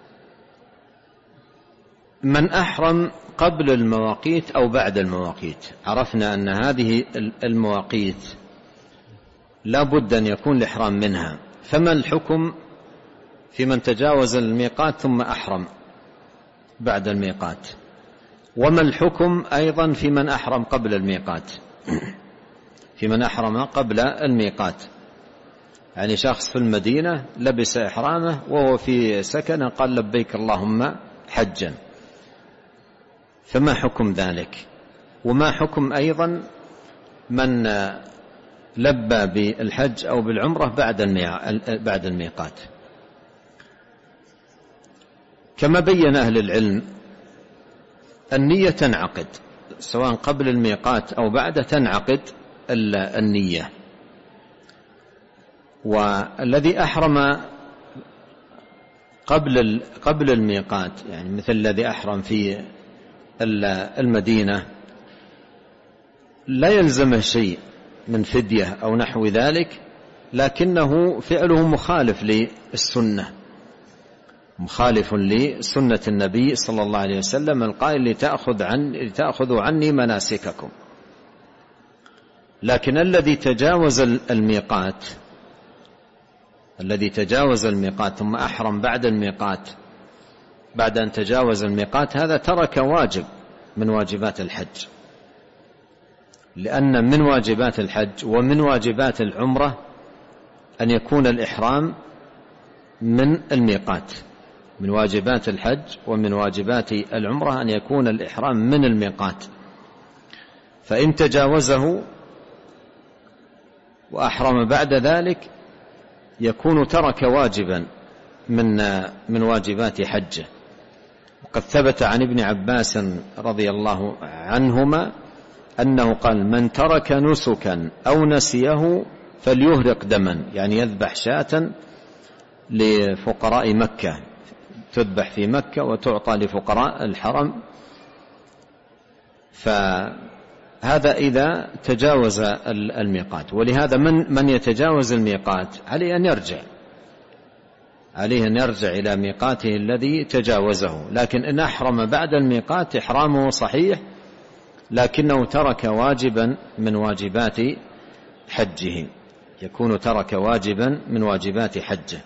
من أحرم قبل المواقيت أو بعد المواقيت، عرفنا أن هذه المواقيت لا بد أن يكون الإحرام منها، فما الحكم في من تجاوز الميقات ثم أحرم بعد الميقات؟ وما الحكم أيضا في من أحرم قبل الميقات؟ في من أحرم قبل الميقات، يعني شخص في المدينة لبس إحرامه وهو في سكنه قال لبيك اللهم حجا، فما حكم ذلك؟ وما حكم أيضا من لبى بالحج أو بالعمرة بعد الميقات؟ كما بين أهل العلم النية تنعقد سواء قبل الميقات أو بعد، تنعقد النية. والذي أحرم قبل قبل الميقات، يعني مثل الذي أحرم في المدينة، لا يلزمه شيء من فدية أو نحو ذلك، لكنه فعله مخالف للسنة، مخالف لسنة النبي صلى الله عليه وسلم القائل لتأخذ عن لتأخذوا عني مناسككم. لكن الذي تجاوز الميقات الذي تجاوز الميقات ثم أحرم بعد الميقات بعد أن تجاوز الميقات، هذا ترك واجب من واجبات الحج، لأن من واجبات الحج ومن واجبات العمرة أن يكون الإحرام من الميقات، من واجبات الحج ومن واجبات العمرة أن يكون الإحرام من الميقات. فإن تجاوزه وأحرم بعد ذلك يكون ترك واجبا من من واجبات حجه. وقد ثبت عن ابن عباس رضي الله عنهما أنه قال: من ترك نسكا أو نسيه فليهرق دما، يعني يذبح شاة لفقراء مكة، تذبح في مكة وتعطى لفقراء الحرم. فهذا إذا تجاوز الميقات. ولهذا من من يتجاوز الميقات عليه أن يرجع عليه أن يرجع إلى ميقاته الذي تجاوزه. لكن إن أحرم بعد الميقات إحرامه صحيح، لكنه ترك واجبا من واجبات حجه، يكون ترك واجبا من واجبات حجه.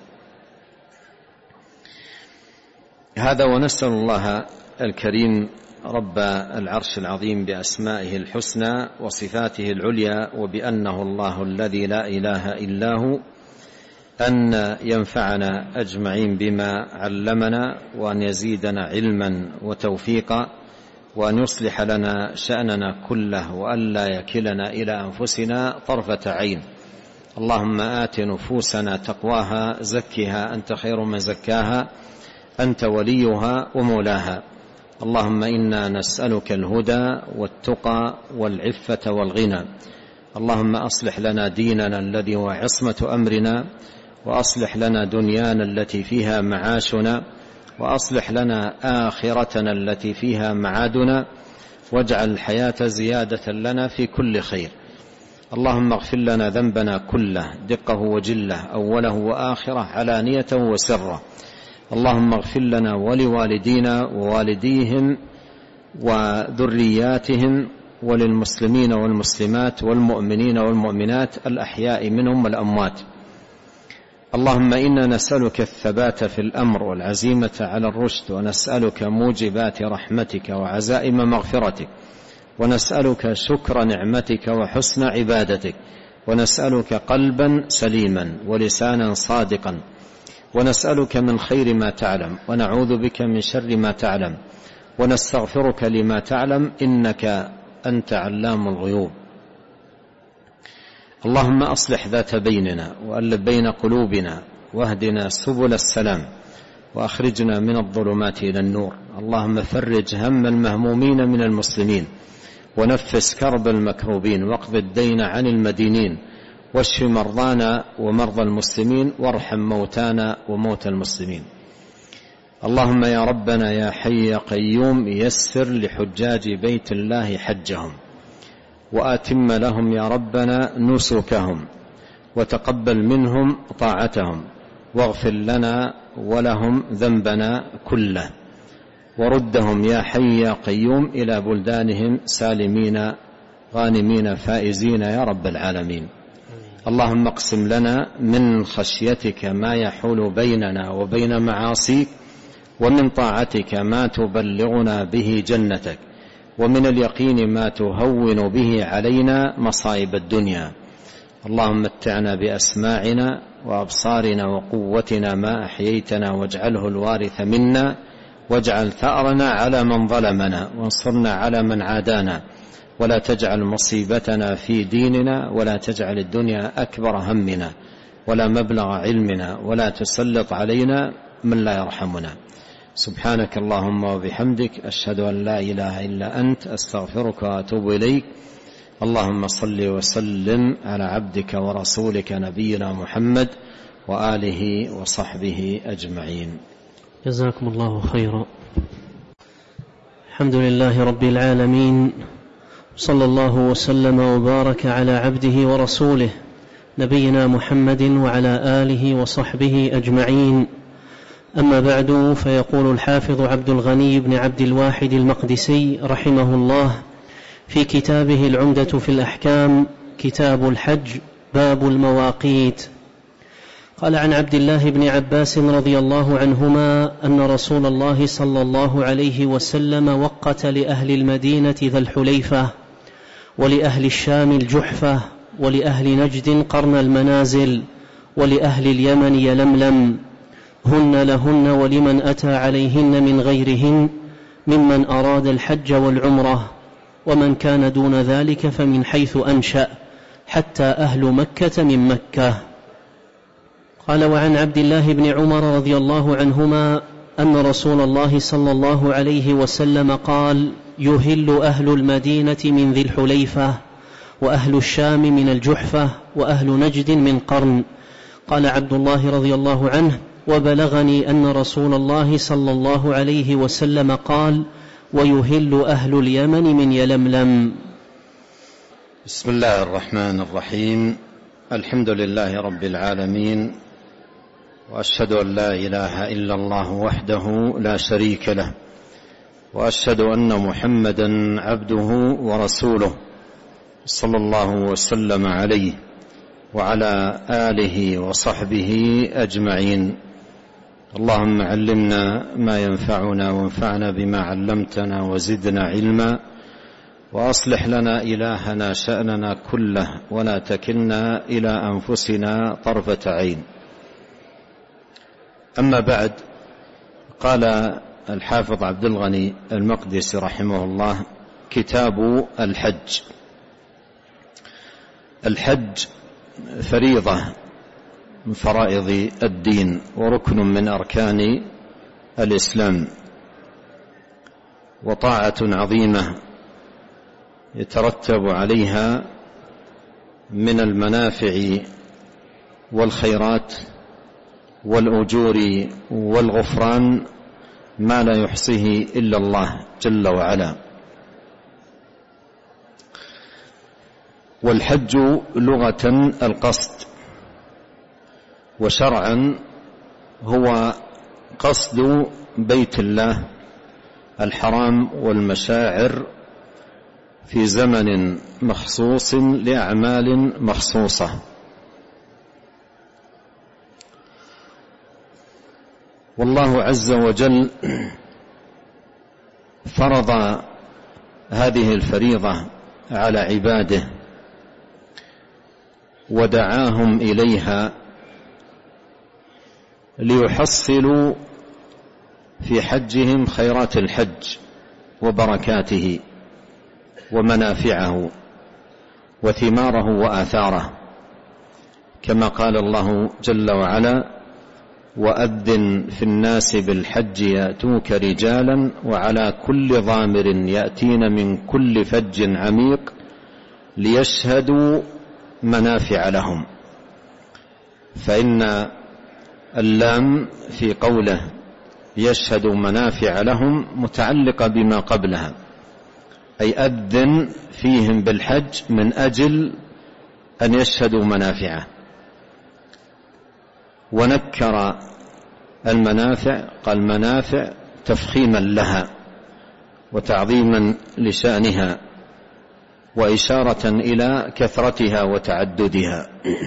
هذا. ونسأل الله الكريم رب العرش العظيم بأسمائه الحسنى وصفاته العليا وبأنه الله الذي لا إله إلا هو أن ينفعنا أجمعين بما علمنا، وأن يزيدنا علما وتوفيقا، وأن يصلح لنا شأننا كله، وأن لا يكلنا إلى أنفسنا طرفة عين. اللهم آت نفوسنا تقواها، زكها أنت خير من زكاها، أنت وليها ومولاها. اللهم إنا نسألك الهدى والتقى والعفة والغنى. اللهم أصلح لنا ديننا الذي هو عصمة أمرنا، وأصلح لنا دنيانا التي فيها معاشنا، وأصلح لنا آخرتنا التي فيها معادنا، واجعل الحياة زيادة لنا في كل خير. اللهم اغفر لنا ذنبنا كله، دقه وجله، أوله وآخره، علانية وسره. اللهم اغفر لنا ولوالدينا ووالديهم وذرياتهم، وللمسلمين والمسلمات والمؤمنين والمؤمنات الأحياء منهم والأموات. اللهم إنا نسألك الثبات في الأمر والعزيمة على الرشد، ونسألك موجبات رحمتك وعزائم مغفرتك، ونسألك شكر نعمتك وحسن عبادتك، ونسألك قلبا سليما ولسانا صادقا، ونسألك من خير ما تعلم، ونعوذ بك من شر ما تعلم، ونستغفرك لما تعلم، إنك أنت علام الغيوب. اللهم أصلح ذات بيننا، وألف بين قلوبنا، واهدنا سبل السلام، وأخرجنا من الظلمات إلى النور. اللهم فرج هم المهمومين من المسلمين، ونفس كرب المكروبين، واقض الدين عن المدينين، واشف مرضانا ومرضى المسلمين، وارحم موتانا وموتى المسلمين. اللهم يا ربنا يا حي يا قيوم، يسر لحجاج بيت الله حجهم، وأتم لهم يا ربنا نسكهم، وتقبل منهم طاعتهم، واغفر لنا ولهم ذنبنا كله، وردهم يا حي يا قيوم إلى بلدانهم سالمين غانمين فائزين يا رب العالمين. اللهم اقسم لنا من خشيتك ما يحول بيننا وبين معاصيك، ومن طاعتك ما تبلغنا به جنتك، ومن اليقين ما تهون به علينا مصائب الدنيا. اللهم متعنا بأسماعنا وأبصارنا وقوتنا ما أحييتنا، واجعله الوارث منا، واجعل ثأرنا على من ظلمنا، وانصرنا على من عادانا، ولا تجعل مصيبتنا في ديننا، ولا تجعل الدنيا أكبر همنا ولا مبلغ علمنا، ولا تسلط علينا من لا يرحمنا. سبحانك اللهم وبحمدك، أشهد أن لا إله إلا أنت، أستغفرك وأتوب إليك. اللهم صل وسلم على عبدك ورسولك نبينا محمد وآله وصحبه أجمعين. جزاكم الله خيرا. الحمد لله رب العالمين، صلى الله وسلم وبارك على عبده ورسوله نبينا محمد وعلى آله وصحبه أجمعين. أما بعد، فيقول الحافظ عبد الغني بن عبد الواحد المقدسي رحمه الله في كتابه العمدة في الأحكام، كتاب الحج، باب المواقيت. قال: عن عبد الله بن عباس رضي الله عنهما أن رسول الله صلى الله عليه وسلم وقت لأهل المدينة ذا الحليفة، ولأهل الشام الجحفة، ولأهل نجد قرن المنازل، ولأهل اليمن يلملم، هن لهن ولمن أتى عليهن من غيرهن ممن أراد الحج والعمرة، ومن كان دون ذلك فمن حيث أنشأ حتى أهل مكة من مكة. قال: وعن عبد الله بن عمر رضي الله عنهما أن رسول الله صلى الله عليه وسلم قال: يهل أهل المدينة من ذي الحليفة، وأهل الشام من الجحفة، وأهل نجد من قرن. قال عبد الله رضي الله عنه: وبلغني أن رسول الله صلى الله عليه وسلم قال: ويهل أهل اليمن من يلملم. بسم الله الرحمن الرحيم. الحمد لله رب العالمين، وأشهد أن لا إله إلا الله وحده لا شريك له، وأشهد أن محمدا عبده ورسوله صلى الله وسلم عليه وعلى آله وصحبه أجمعين. اللهم علمنا ما ينفعنا وانفعنا بما علمتنا وزدنا علما، وأصلح لنا إلهنا شأننا كله، ولا تكلنا إلى أنفسنا طرفة عين. أما بعد، قال الحافظ عبد الغني المقدسي رحمه الله: كتاب الحج. الحج فريضة من فرائض الدين، وركن من أركان الإسلام، وطاعة عظيمة يترتب عليها من المنافع والخيرات والأجور والغفران ما لا يحصيه إلا الله جل وعلا. والحج لغة القصد، وشرعا هو قصد بيت الله الحرام والمشاعر في زمن مخصوص لأعمال مخصوصة. والله عز وجل فرض هذه الفريضة على عباده ودعاهم إليها ليحصلوا في حجهم خيرات الحج وبركاته ومنافعه وثماره وآثاره، كما قال الله جل وعلا: وأذن في الناس بالحج يأتوك رجالا وعلى كل ضامر يأتين من كل فج عميق ليشهدوا منافع لهم. فإن اللام في قوله يشهدوا منافع لهم متعلقة بما قبلها، أي أذن فيهم بالحج من أجل أن يشهدوا منافعه. ونكر المنافع، قال منافع تفخيما لها وتعظيما لشأنها وإشارة إلى كثرتها وتعددها.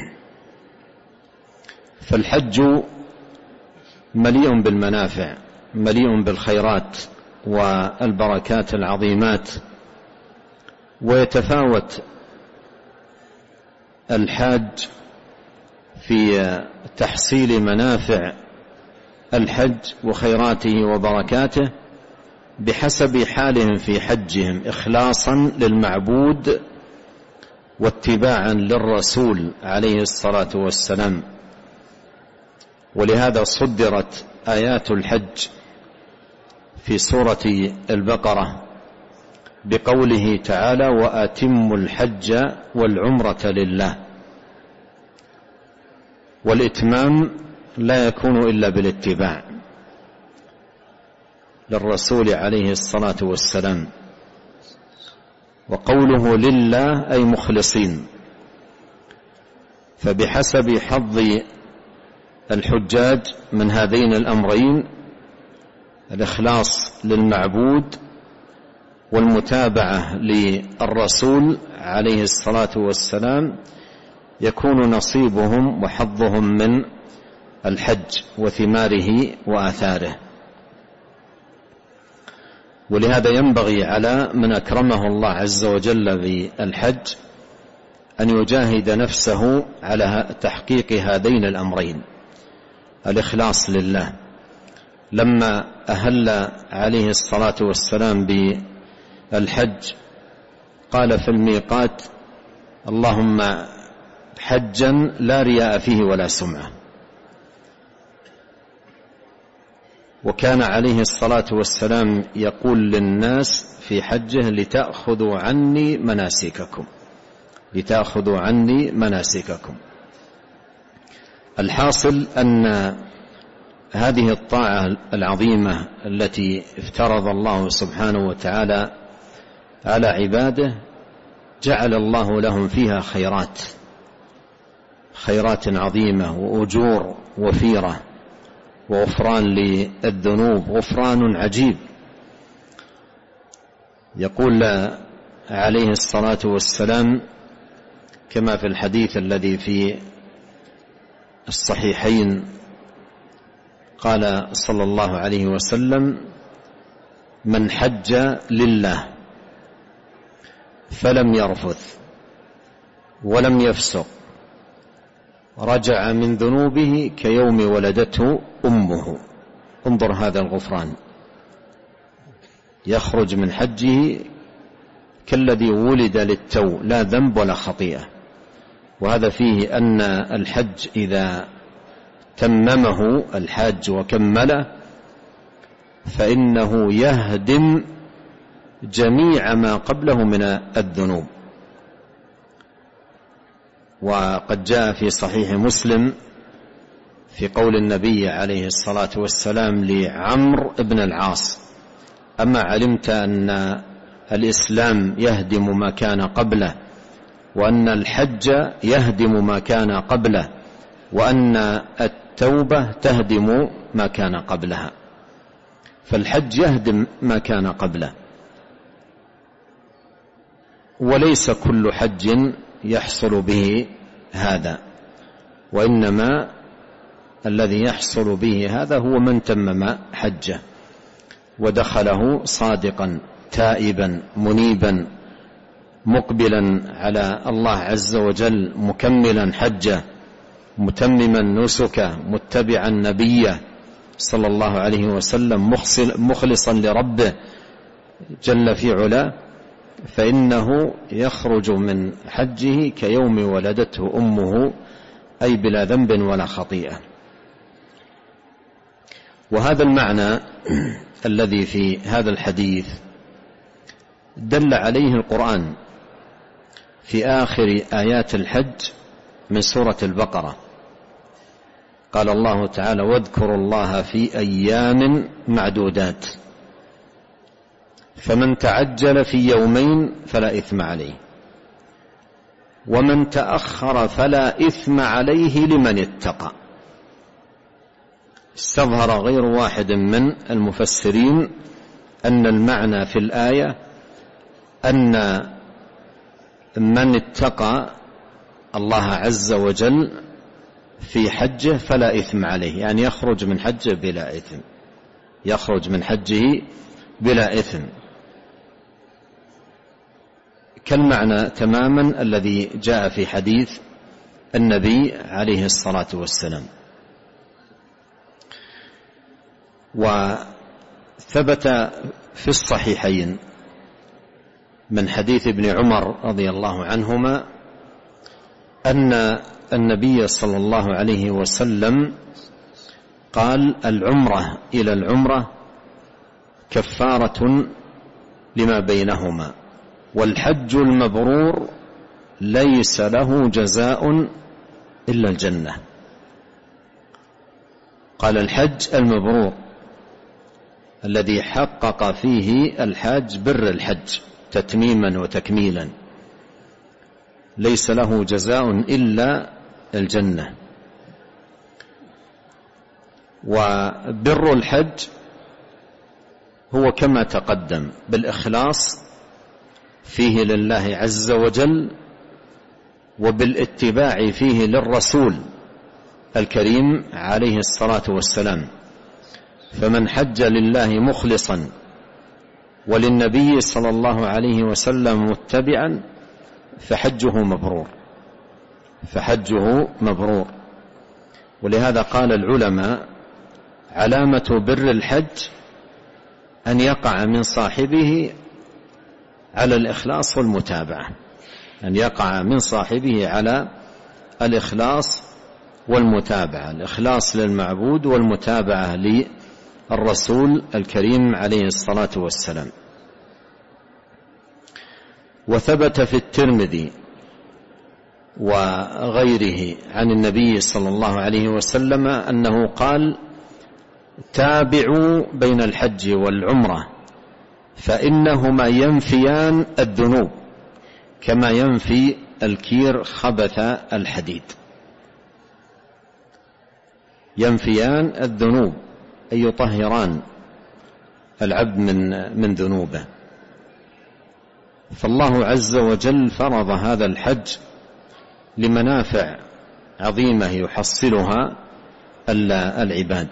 فالحج مليء بالمنافع، مليء بالخيرات والبركات العظيمات، ويتفاوت الحاج في تحصيل منافع الحج وخيراته وبركاته بحسب حالهم في حجهم، إخلاصا للمعبود واتباعا للرسول عليه الصلاة والسلام. ولهذا صدرت آيات الحج في سورة البقرة بقوله تعالى: وأتموا الحج والعمرة لله. والإتمام لا يكون إلا بالاتباع للرسول عليه الصلاة والسلام. وقوله لله أي مخلصين، فبحسب حظ الحجاج من هذين الأمرين، الإخلاص للمعبود والمتابعة للرسول عليه الصلاة والسلام، يكون نصيبهم وحظهم من الحج وثماره وآثاره. ولهذا ينبغي على من أكرمه الله عز وجل بالحج أن يجاهد نفسه على تحقيق هذين الأمرين: الإخلاص لله. لما أهل عليه الصلاة والسلام بالحج قال في الميقات: اللهم حجا لا رياء فيه ولا سمعة. وكان عليه الصلاة والسلام يقول للناس في حجه: لتأخذوا عني مناسككم، لتأخذوا عني مناسككم. الحاصل أن هذه الطاعة العظيمة التي افترض الله سبحانه وتعالى على عباده جعل الله لهم فيها خيرات خيرات عظيمة وأجور وفيرة وغفران للذنوب، غفران عجيب. يقول عليه الصلاة والسلام كما في الحديث الذي في الصحيحين، قال صلى الله عليه وسلم: من حج لله فلم يرفث ولم يفسق رجع من ذنوبه كيوم ولدته أمه. انظر هذا الغفران، يخرج من حجه كالذي ولد للتو، لا ذنب ولا خطيئة. وهذا فيه أن الحج إذا تممه الحاج وكمله فإنه يهدم جميع ما قبله من الذنوب. وقد جاء في صحيح مسلم في قول النبي عليه الصلاة والسلام لعمرو بن العاص: أما علمت أن الإسلام يهدم ما كان قبله، وأن الحج يهدم ما كان قبله، وأن التوبة تهدم ما كان قبلها؟ فالحج يهدم ما كان قبله، وليس كل حج يحصل به هذا، وإنما الذي يحصل به هذا هو من تمم حجه ودخله صادقا تائبا منيبا مقبلا على الله عز وجل، مكملا حجه، متمما نسكه، متبعا نبيه صلى الله عليه وسلم، مخلصا لربه جل في علاه، فإنه يخرج من حجه كيوم ولدته أمه، أي بلا ذنب ولا خطيئة. وهذا المعنى الذي في هذا الحديث دل عليه القرآن في آخر آيات الحج من سورة البقرة. قال الله تعالى: واذكروا الله في أيام معدودات، فمن تعجل في يومين فلا إثم عليه، ومن تأخر فلا إثم عليه لمن اتقى. استظهر غير واحد من المفسرين أن المعنى في الآية أن من اتقى الله عز وجل في حجه فلا إثم عليه، يعني يخرج من حجه بلا إثم، يخرج من حجه بلا إثم، كالمعنى تماما الذي جاء في حديث النبي عليه الصلاة والسلام. وثبت في الصحيحين من حديث ابن عمر رضي الله عنهما أن النبي صلى الله عليه وسلم قال: العمرة إلى العمرة كفارة لما بينهما، والحج المبرور ليس له جزاء إلا الجنة. قال: الحج المبرور الذي حقق فيه الحاج بر الحج تتميما وتكميلا ليس له جزاء إلا الجنة. وبر الحج هو كما تقدم بالإخلاص فيه لله عز وجل، وبالاتباع فيه للرسول الكريم عليه الصلاة والسلام. فمن حج لله مخلصا وللنبي صلى الله عليه وسلم متبعا فحجه مبرور، فحجه مبرور. ولهذا قال العلماء: علامة بر الحج أن يقع من صاحبه على الإخلاص والمتابعة، أن يقع من صاحبه على الإخلاص والمتابعة، الإخلاص للمعبود والمتابعة للرسول الكريم عليه الصلاة والسلام. وثبت في الترمذي وغيره عن النبي صلى الله عليه وسلم أنه قال: تابعوا بين الحج والعمرة فإنهما ينفيان الذنوب كما ينفي الكير خبث الحديد. ينفيان الذنوب أي يطهران العبد من من ذنوبه. فالله عز وجل فرض هذا الحج لمنافع عظيمة يحصلها العباد: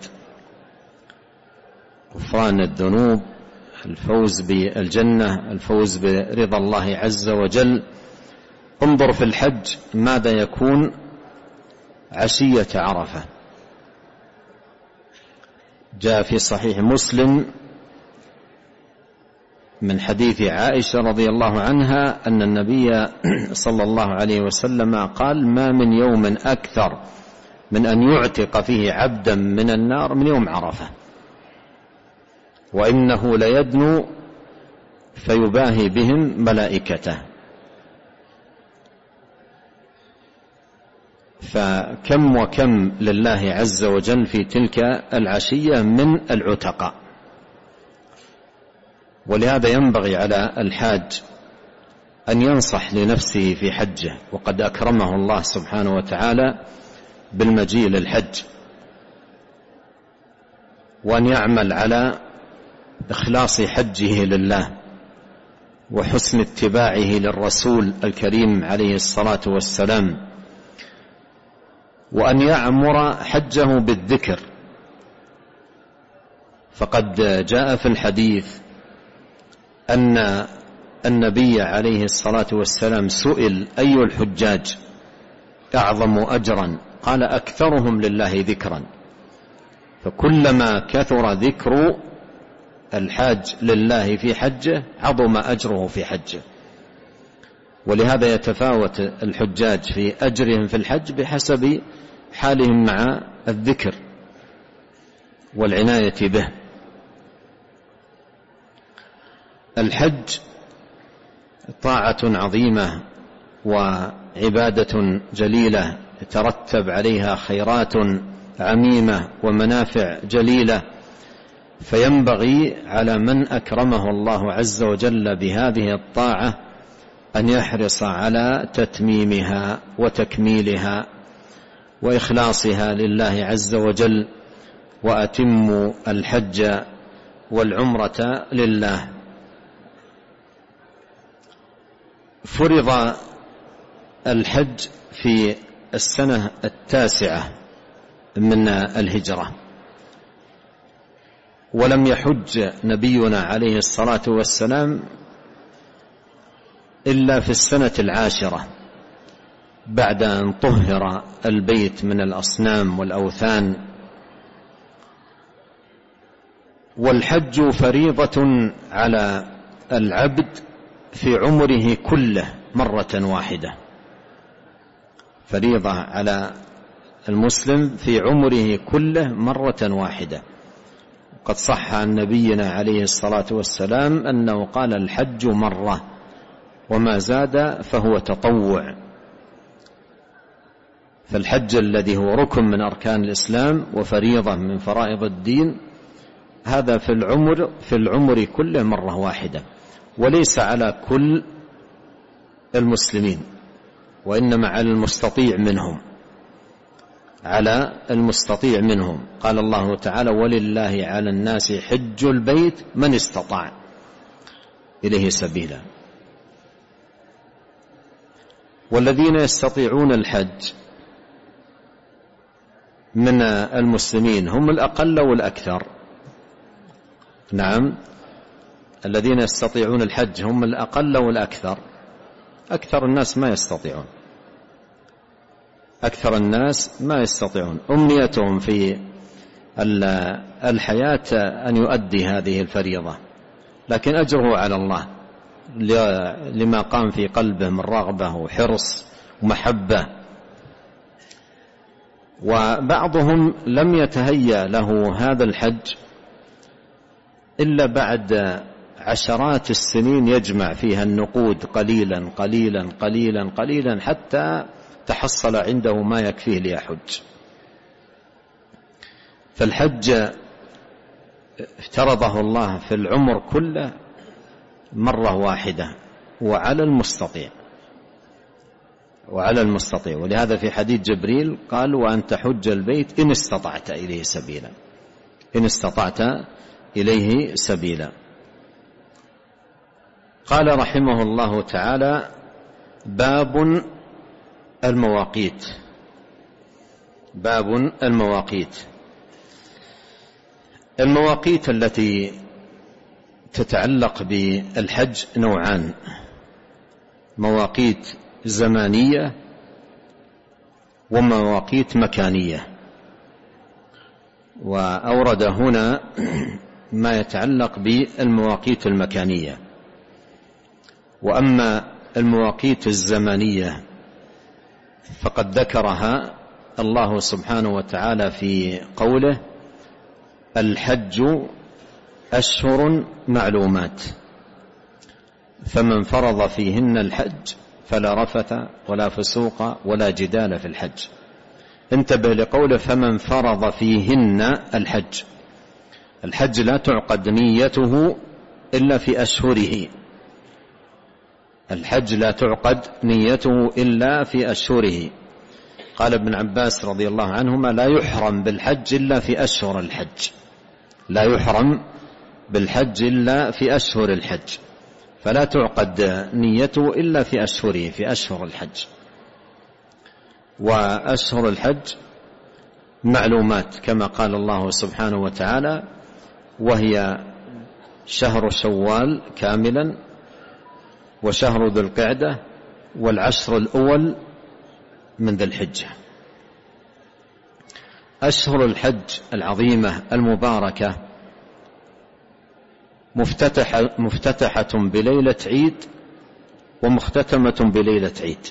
غفران الذنوب، الفوز بالجنة، الفوز برضا الله عز وجل. انظر في الحج ماذا يكون عشية عرفة. جاء في صحيح مسلم من حديث عائشة رضي الله عنها أن النبي صلى الله عليه وسلم قال: ما من يوم أكثر من أن يعتق فيه عبدا من النار من يوم عرفة، وإنه ليدنو فيباهي بهم ملائكته. فكم وكم لله عز وجل في تلك العشية من العتقاء. ولهذا ينبغي على الحاج أن ينصح لنفسه في حجه، وقد أكرمه الله سبحانه وتعالى بالمجيء للحج، وأن يعمل على إخلاص حجه لله وحسن اتباعه للرسول الكريم عليه الصلاة والسلام، وأن يعمر حجه بالذكر. فقد جاء في الحديث أن النبي عليه الصلاة والسلام سئل: أي الحجاج أعظم أجرا؟ قال: أكثرهم لله ذكرا. فكلما كثر ذكر الحاج لله في حجه عظم أجره في حجه. ولهذا يتفاوت الحجاج في أجرهم في الحج بحسب حالهم مع الذكر والعناية به. الحج طاعة عظيمة وعبادة جليلة يترتب عليها خيرات عميمة ومنافع جليلة، فينبغي على من أكرمه الله عز وجل بهذه الطاعة أن يحرص على تتميمها وتكميلها وإخلاصها لله عز وجل. وأتموا الحج والعمرة لله. فرض الحج في السنة التاسعة من الهجرة، ولم يحج نبينا عليه الصلاة والسلام إلا في السنة العاشرة بعد أن طهر البيت من الأصنام والأوثان. والحج فريضة على العبد في عمره كله مرة واحدة، فريضة على المسلم في عمره كله مرة واحدة. قد صح عن نبينا عليه الصلاة والسلام أنه قال: الحج مرة، وما زاد فهو تطوع. فالحج الذي هو ركن من أركان الإسلام وفريضة من فرائض الدين، هذا في العمر في العمر كله مرة واحدة، وليس على كل المسلمين، وإنما على المستطيع منهم، على المستطيع منهم. قال الله تعالى: ولله على الناس حج البيت من استطاع إليه سبيلا. والذين يستطيعون الحج من المسلمين هم الأقل والأكثر. نعم، الذين يستطيعون الحج هم الأقل والأكثر. أكثر الناس ما يستطيعون، أكثر الناس ما يستطيعون. أمنيتهم في الحياة أن يؤدي هذه الفريضة، لكن أجره على الله لما قام في قلبه من رغبة وحرص ومحبة. وبعضهم لم يتهيأ له هذا الحج إلا بعد عشرات السنين يجمع فيها النقود قليلا قليلا قليلا قليلا حتى تحصل عنده ما يكفيه ليحج. فالحج افترضه الله في العمر كله مرة واحدة وعلى المستطيع وعلى المستطيع ولهذا في حديث جبريل قال: وأن تحج البيت إن استطعت إليه سبيلا، إن استطعت إليه سبيلا. قال رحمه الله تعالى: باب المواقيت. باب المواقيت. المواقيت التي تتعلق بالحج نوعان: مواقيت زمانية ومواقيت مكانية. وأورد هنا ما يتعلق بالمواقيت المكانية. وأما المواقيت الزمانية فقد ذكرها الله سبحانه وتعالى في قوله: الحج أشهر معلومات فمن فرض فيهن الحج فلا رفث ولا فسوق ولا جدال في الحج. انتبه لقوله فمن فرض فيهن الحج. الحج لا تعقد نيته إلا في أشهره. الحج لا تعقد نيته إلا في أشهره. قال ابن عباس رضي الله عنهما: لا يحرم بالحج إلا في أشهر الحج. لا يحرم بالحج إلا في أشهر الحج، فلا تعقد نيته إلا في أشهره، في أشهر الحج. وأشهر الحج معلومات كما قال الله سبحانه وتعالى: وهي شهر شوال كاملا وشهر ذو القعدة والعشر الأول من ذي الحجة. أشهر الحج العظيمة المباركة مفتتحة, مفتتحة بليلة عيد ومختتمة بليلة عيد.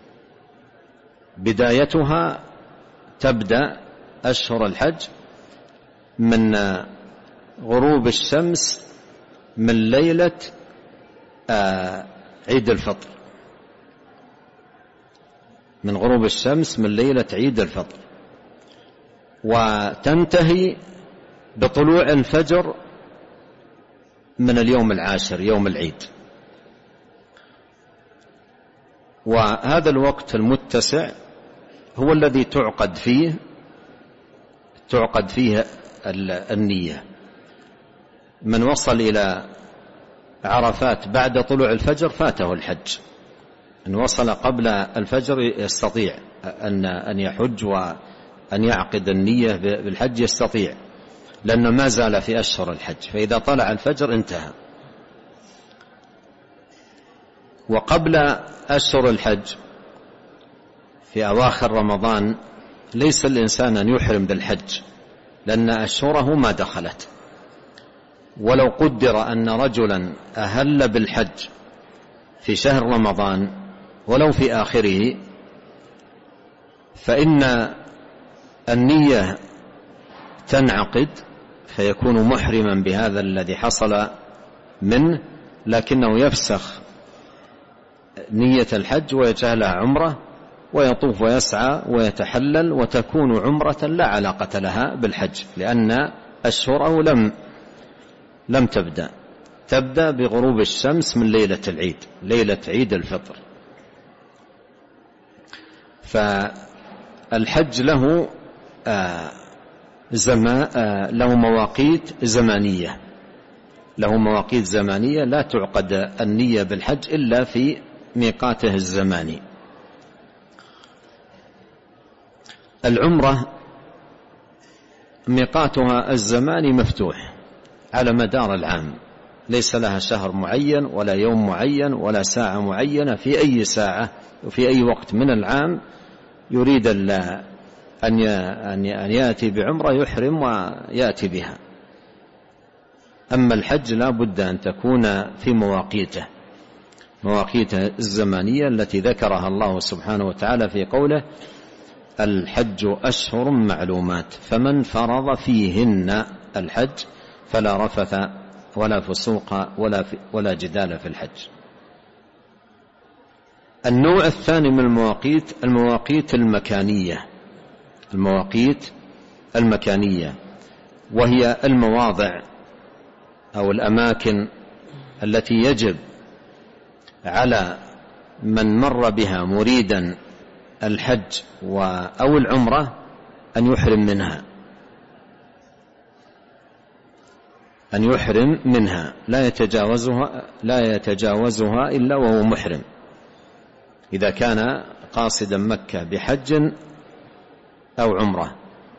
بدايتها تبدأ أشهر الحج من غروب الشمس من ليلة عيد الفطر، من غروب الشمس من ليلة عيد الفطر، وتنتهي بطلوع الفجر من اليوم العاشر يوم العيد. وهذا الوقت المتسع هو الذي تعقد فيه تعقد فيه النية. من وصل إلى عرفات بعد طلوع الفجر فاته الحج. من وصل قبل الفجر يستطيع أن يحج وأن يعقد النية بالحج، يستطيع لأنه ما زال في أشهر الحج، فإذا طلع الفجر انتهى. وقبل أشهر الحج في أواخر رمضان ليس الإنسان أن يحرم بالحج لأن أشهره ما دخلت. ولو قدر أن رجلا أهل بالحج في شهر رمضان ولو في آخره فإن النية تنعقد فيكون محرما بهذا الذي حصل منه، لكنه يفسخ نية الحج ويجعلها عمرة ويطوف ويسعى ويتحلل، وتكون عمرة لا علاقة لها بالحج لأن أشهره لم لم تبدأ تبدأ بغروب الشمس من ليلة العيد، ليلة عيد الفطر. فالحج له آه زما آه له مواقيت زمانية له مواقيت زمانية لا تعقد النية بالحج إلا في ميقاته الزماني. العمرة ميقاتها الزماني مفتوح على مدار العام، ليس لها شهر معين ولا يوم معين ولا ساعة معينة، في أي ساعة وفي أي وقت من العام يريد أن يأتي بعمرة يحرم ويأتي بها. أما الحج لا بد أن تكون في مواقيته مواقيت الزمانية التي ذكرها الله سبحانه وتعالى في قوله الحج أشهر معلومات فمن فرض فيهن الحج فلا رفث ولا فسوق ولا, ولا جدال في الحج. النوع الثاني من المواقيت المواقيت المكانية المواقيت المكانية وهي المواضع أو الأماكن التي يجب على من مر بها مريدا الحج أو العمرة أن يحرم منها أن يحرم منها لا يتجاوزها لا يتجاوزها إلا وهو محرم إذا كان قاصدا مكة بحج أو عمرة.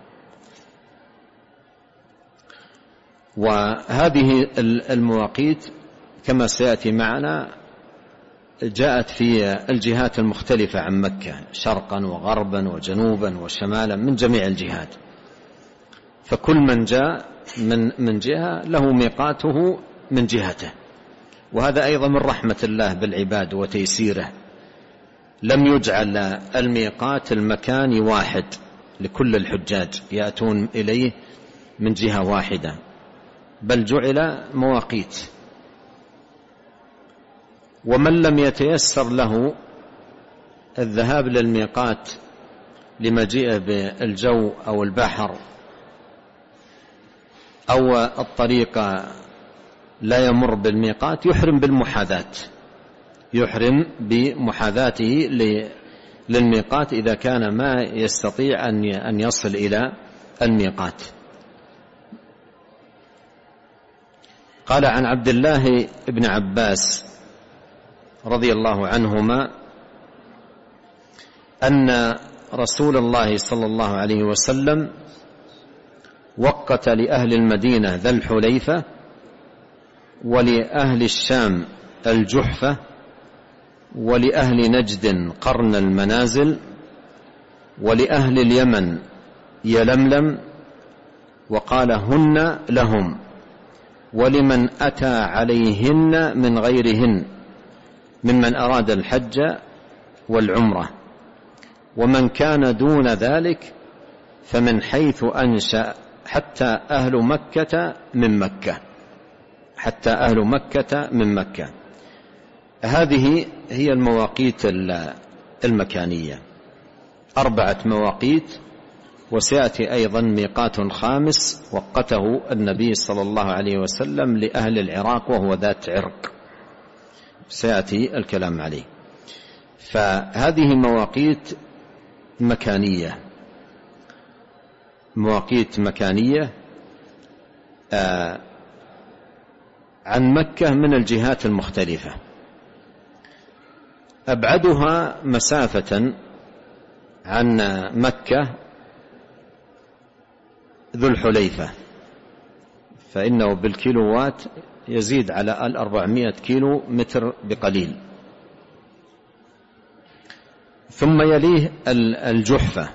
وهذه المواقيت كما سيأتي معنا جاءت في الجهات المختلفة عن مكة شرقا وغربا وجنوبا وشمالا من جميع الجهات، فكل من جاء من من جهة له ميقاته من جهته، وهذا أيضا من رحمة الله بالعباد وتيسيره، لم يجعل الميقات المكاني واحد لكل الحجاج يأتون إليه من جهة واحدة، بل جعل مواقيت. ومن لم يتيسر له الذهاب للميقات لمجيئه بالجو أو البحر أو الطريق لا يمر بالميقات يحرم بالمحاذاة يحرم بمحاذاته للميقات إذا كان ما يستطيع أن يصل إلى الميقات. قال عن عبد الله بن عباس رضي الله عنهما أن رسول الله صلى الله عليه وسلم وقت لأهل المدينة ذا الحليفة ولأهل الشام الجحفة ولأهل نجد قرن المنازل ولأهل اليمن يلملم، وقال هن لهم ولمن أتى عليهن من غيرهن ممن أراد الحج والعمرة، ومن كان دون ذلك فمن حيث أنشأ حتى أهل مكة من مكة حتى أهل مكة من مكة. هذه هي المواقيت المكانية، أربعة مواقيت، وسيأتي أيضا ميقات خامس وقته النبي صلى الله عليه وسلم لأهل العراق وهو ذات عرق، سيأتي الكلام عليه. فهذه مواقيت مكانية مواقيت مكانية آه عن مكة من الجهات المختلفة. أبعدها مسافة عن مكة ذو الحليفة، فإنه بالكيلوات يزيد على الأربعمائة كيلو متر بقليل. ثم يليه الجحفة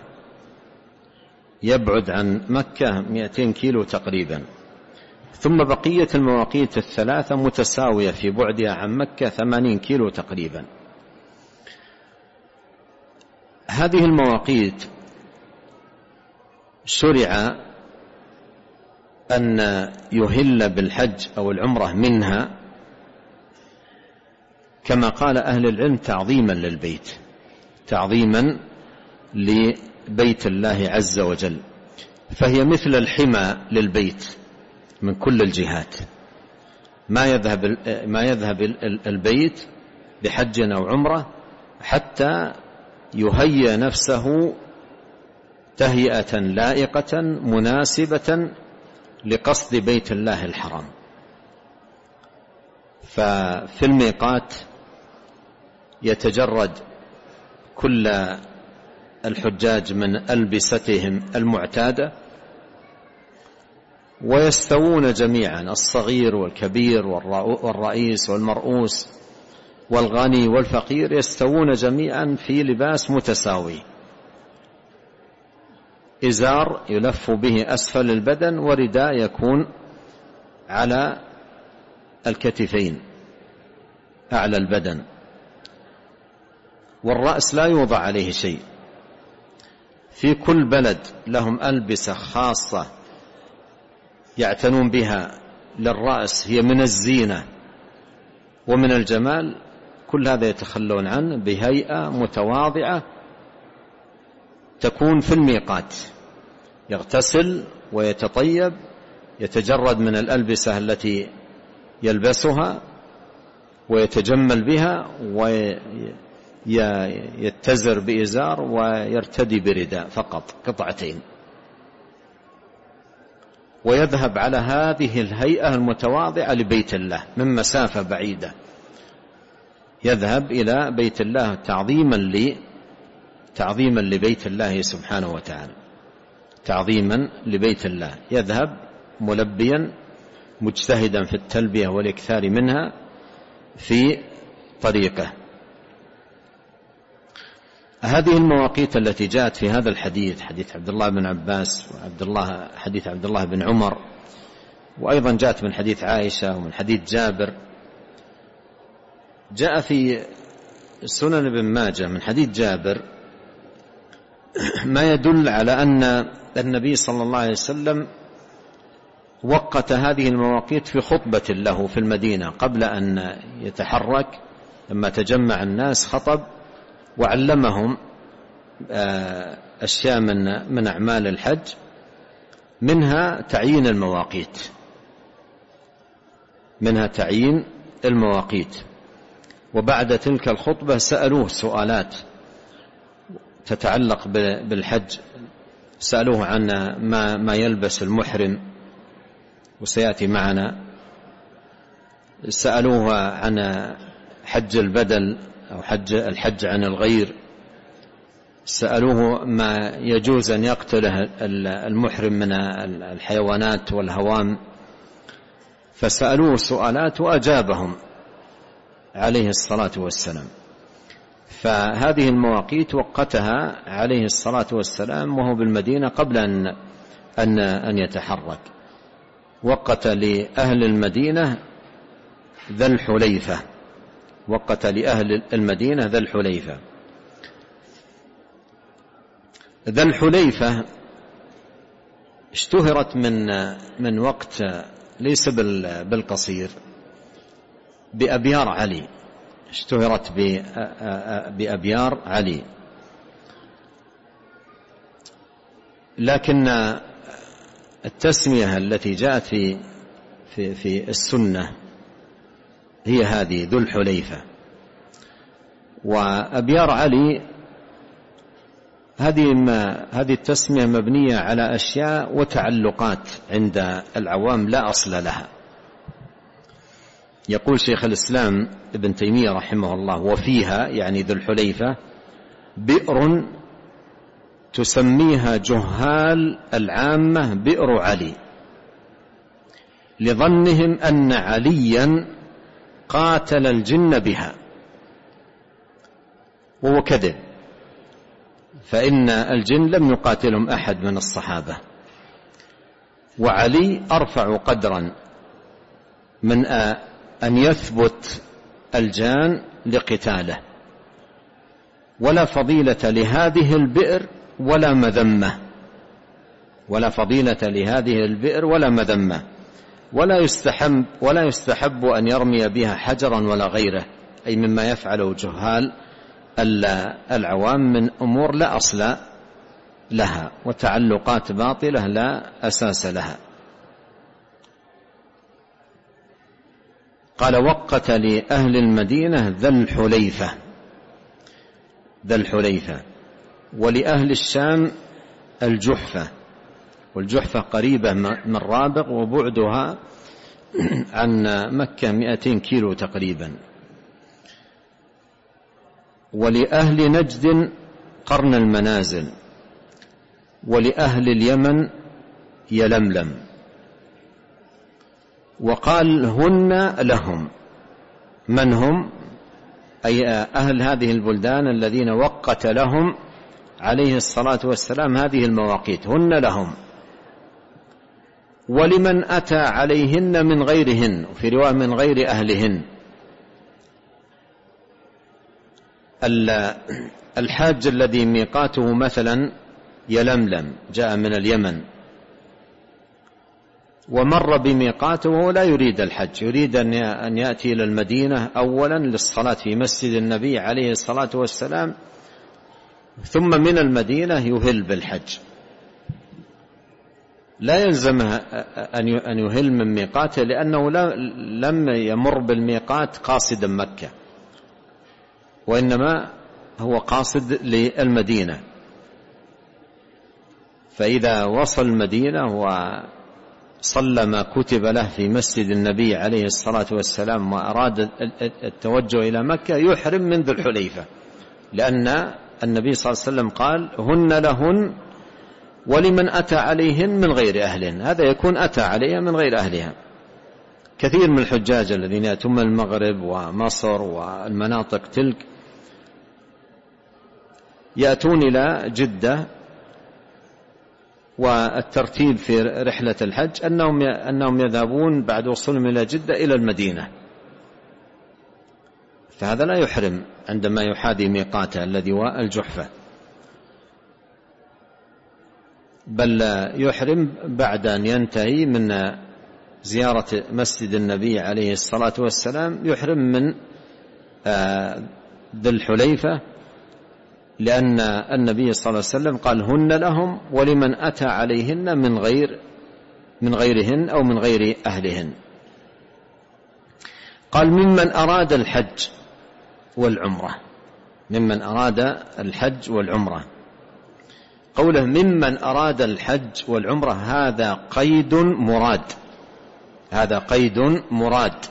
يبعد عن مكة مئتين كيلو تقريبا. ثم بقية المواقيت الثلاثة متساوية في بعدها عن مكة ثمانين كيلو تقريبا. هذه المواقيت شرع أن يهل بالحج أو العمرة منها كما قال أهل العلم تعظيما للبيت تعظيما لبيت الله عز وجل، فهي مثل الحمى للبيت من كل الجهات، ما يذهب ما يذهب البيت بحج أو عمرة حتى يهيئ نفسه تهيئة لائقة مناسبة لقصد بيت الله الحرام. ففي الميقات يتجرد كل الحجاج من ألبستهم المعتادة ويستوون جميعا، الصغير والكبير والرئيس والمرؤوس والغني والفقير يستوون جميعا في لباس متساوي، إزار يلف به أسفل البدن ورداء يكون على الكتفين أعلى البدن، والرأس لا يوضع عليه شيء. في كل بلد لهم ألبسة خاصة يعتنون بها للرأس، هي من الزينة ومن الجمال. كل هذا يتخلون عنه بهيئة متواضعة تكون في الميقات، يغتسل ويتطيب، يتجرد من الألبسة التي يلبسها ويتجمل بها، ويتزر بإزار ويرتدي برداء فقط قطعتين، ويذهب على هذه الهيئة المتواضعة لبيت الله من مسافة بعيدة، يذهب إلى بيت الله تعظيما ل تعظيما لبيت الله سبحانه وتعالى، تعظيما لبيت الله، يذهب ملبيا مجتهدا في التلبية والإكثار منها في طريقه. هذه المواقيت التي جاءت في هذا الحديث، حديث عبد الله بن عباس وعبد الله حديث عبد الله بن عمر، وأيضا جاءت من حديث عائشة ومن حديث جابر، جاء في سنن ابن ماجه من حديث جابر ما يدل على أن النبي صلى الله عليه وسلم وقت هذه المواقيت في خطبة له في المدينة قبل أن يتحرك. لما تجمع الناس خطب وعلمهم أشياء من من أعمال الحج، منها تعيين المواقيت منها تعيين المواقيت وبعد تلك الخطبة سألوه سؤالات تتعلق بالحج، سألوه عن ما ما يلبس المحرم وسيأتي معنا، سألوه عن حج البدل أو حج الحج عن الغير، سألوه ما يجوز أن يقتله المحرم من الحيوانات والهوام، فسألوه سؤالات وأجابهم عليه الصلاة والسلام. فهذه المواقيت وقتها عليه الصلاة والسلام وهو بالمدينة قبل أن أن أن يتحرك. وقت لأهل المدينة ذا الحليفة، وقت لأهل المدينة ذا الحليفة. ذا الحليفة اشتهرت من من وقت ليس بالقصير بأبيار علي، اشتهرت بأبيار علي، لكن التسمية التي جاءت في في في السنة هي هذه ذو الحليفة. وأبيار علي هذه ما هذه التسمية مبنية على أشياء وتعلقات عند العوام لا أصل لها. يقول شيخ الإسلام ابن تيمية رحمه الله: وفيها يعني ذو الحليفة بئر تسميها جهال العامة بئر علي، لظنهم أن عليا قاتل الجن بها، وهو كذب، فإن الجن لم يقاتلهم أحد من الصحابة، وعلي أرفع قدرا من أن يثبت الجان لقتاله، ولا فضيلة لهذه البئر ولا مذمة، ولا فضيلة لهذه البئر ولا مذمة، ولا يستحب ولا يستحب أن يرمي بها حجرا ولا غيره، أي مما يفعله جهال العوام من أمور لا أصل لها وتعلقات باطلة لا أساس لها. قال: وقت لأهل المدينة ذا الحليفة، ذا الحليفة، ولأهل الشام الجحفة، والجحفة قريبة من رابغ وبعدها عن مكة مئتين كيلو تقريبا. ولأهل نجد قرن المنازل، ولأهل اليمن يلملم. وقال: هن لهم. من هم؟ أي أهل هذه البلدان الذين وقت لهم عليه الصلاة والسلام هذه المواقيت، هن لهم. ولمن أتى عليهن من غيرهن، وفي رواية من غير أهلهن، الحاج الذي ميقاته مثلا يلملم، جاء من اليمن ومر بميقاته وهو لا يريد الحج، يريد أن يأتي إلى المدينة أولا للصلاة في مسجد النبي عليه الصلاة والسلام، ثم من المدينة يهل بالحج، لا يلزمه أن يهل من ميقاته، لأنه لم يمر بالميقات قاصدا مكة، وإنما هو قاصد للمدينة. فإذا وصل المدينة وصلى ما كتب له في مسجد النبي عليه الصلاة والسلام وأراد التوجه إلى مكة، يحرم من ذي الحليفة، لأن النبي صلى الله عليه وسلم قال: هن لهن ولمن أتى عليهن من غير أهلهن. هذا يكون أتى عليها من غير أهلها. كثير من الحجاج الذين يأتون من المغرب ومصر والمناطق تلك يأتون إلى جدة، والترتيب في رحلة الحج أنهم أنهم يذهبون بعد وصولهم إلى جدة إلى المدينة، فهذا لا يحرم عندما يحاذي ميقاته الذي هو الجحفة، بل يحرم بعد أن ينتهي من زيارة مسجد النبي عليه الصلاة والسلام، يحرم من ذي الحليفة، لأن النبي صلى الله عليه وسلم قال: هن لهم ولمن أتى عليهن من غير من غيرهن أو من غير أهلهن. قال: ممن أراد الحج والعمرة، ممن أراد الحج والعمرة. قوله ممن أراد الحج والعمرة هذا قيد مراد، هذا قيد مراد،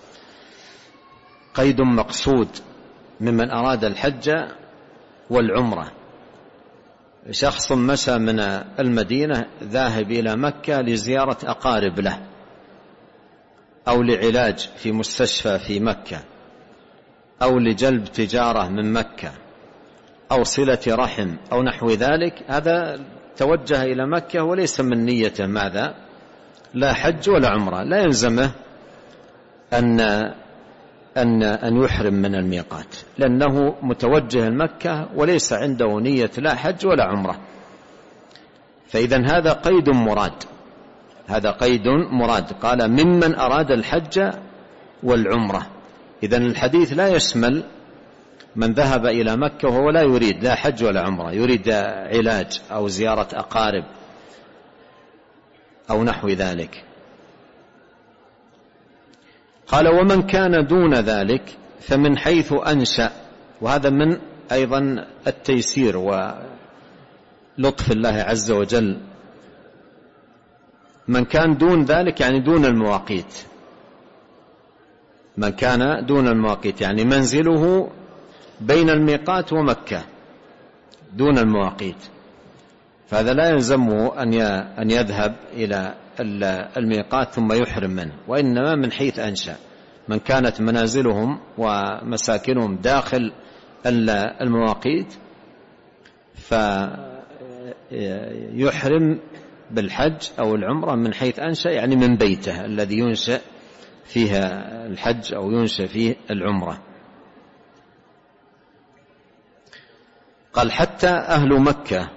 قيد مقصود، ممن أراد الحج والعمرة. شخص مشى من المدينة ذاهب إلى مكة لزيارة أقارب له، أو لعلاج في مستشفى في مكة، أو لجلب تجارة من مكة، أو صلة رحم أو نحو ذلك، هذا توجه إلى مكة وليس من نيته ماذا؟ لا حج ولا عمرة، لا يلزمه أن أن أن يحرم من الميقات، لأنه متوجه لمكة وليس عنده نية لا حج ولا عمرة. فإذن هذا قيد مراد، هذا قيد مراد. قال: ممن أراد الحج والعمرة. إذن الحديث لا يشمل من ذهب إلى مكة وهو لا يريد لا حج ولا عمرة، يريد علاج أو زيارة أقارب أو نحو ذلك. قال: ومن كان دون ذلك فمن حيث أنشأ. وهذا من أيضا التيسير ولطف الله عز وجل. من كان دون ذلك يعني دون المواقيت، من كان دون المواقيت يعني منزله بين الميقات ومكة دون المواقيت، فهذا لا يلزمه أن يذهب إلى الميقات ثم يحرم منه، وإنما من حيث أنشأ. من كانت منازلهم ومساكنهم داخل المواقيت فيحرم بالحج أو العمرة من حيث أنشأ، يعني من بيته الذي ينشأ فيها الحج أو ينشأ فيه العمرة. قال: حتى أهل مكة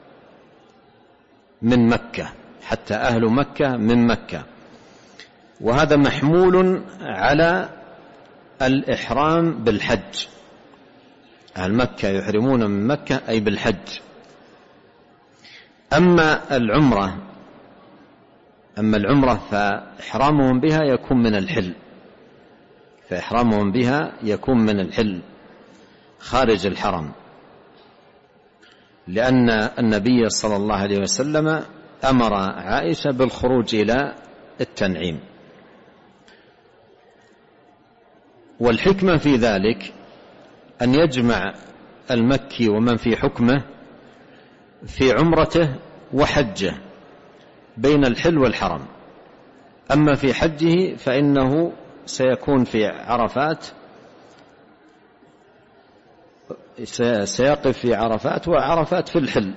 من مكة، حتى أهل مكة من مكة. وهذا محمول على الإحرام بالحج، أهل مكة يحرمون من مكة أي بالحج. أما العمرة أما العمرة فإحرامهم بها يكون من الحل، فإحرامهم بها يكون من الحل خارج الحرم، لأن النبي صلى الله عليه وسلم أمر عائشة بالخروج إلى التنعيم. والحكمة في ذلك أن يجمع المكي ومن في حكمه في عمرته وحجه بين الحل والحرم. أما في حجه فإنه سيكون في عرفات، سيقف في عرفات، وعرفات في الحل،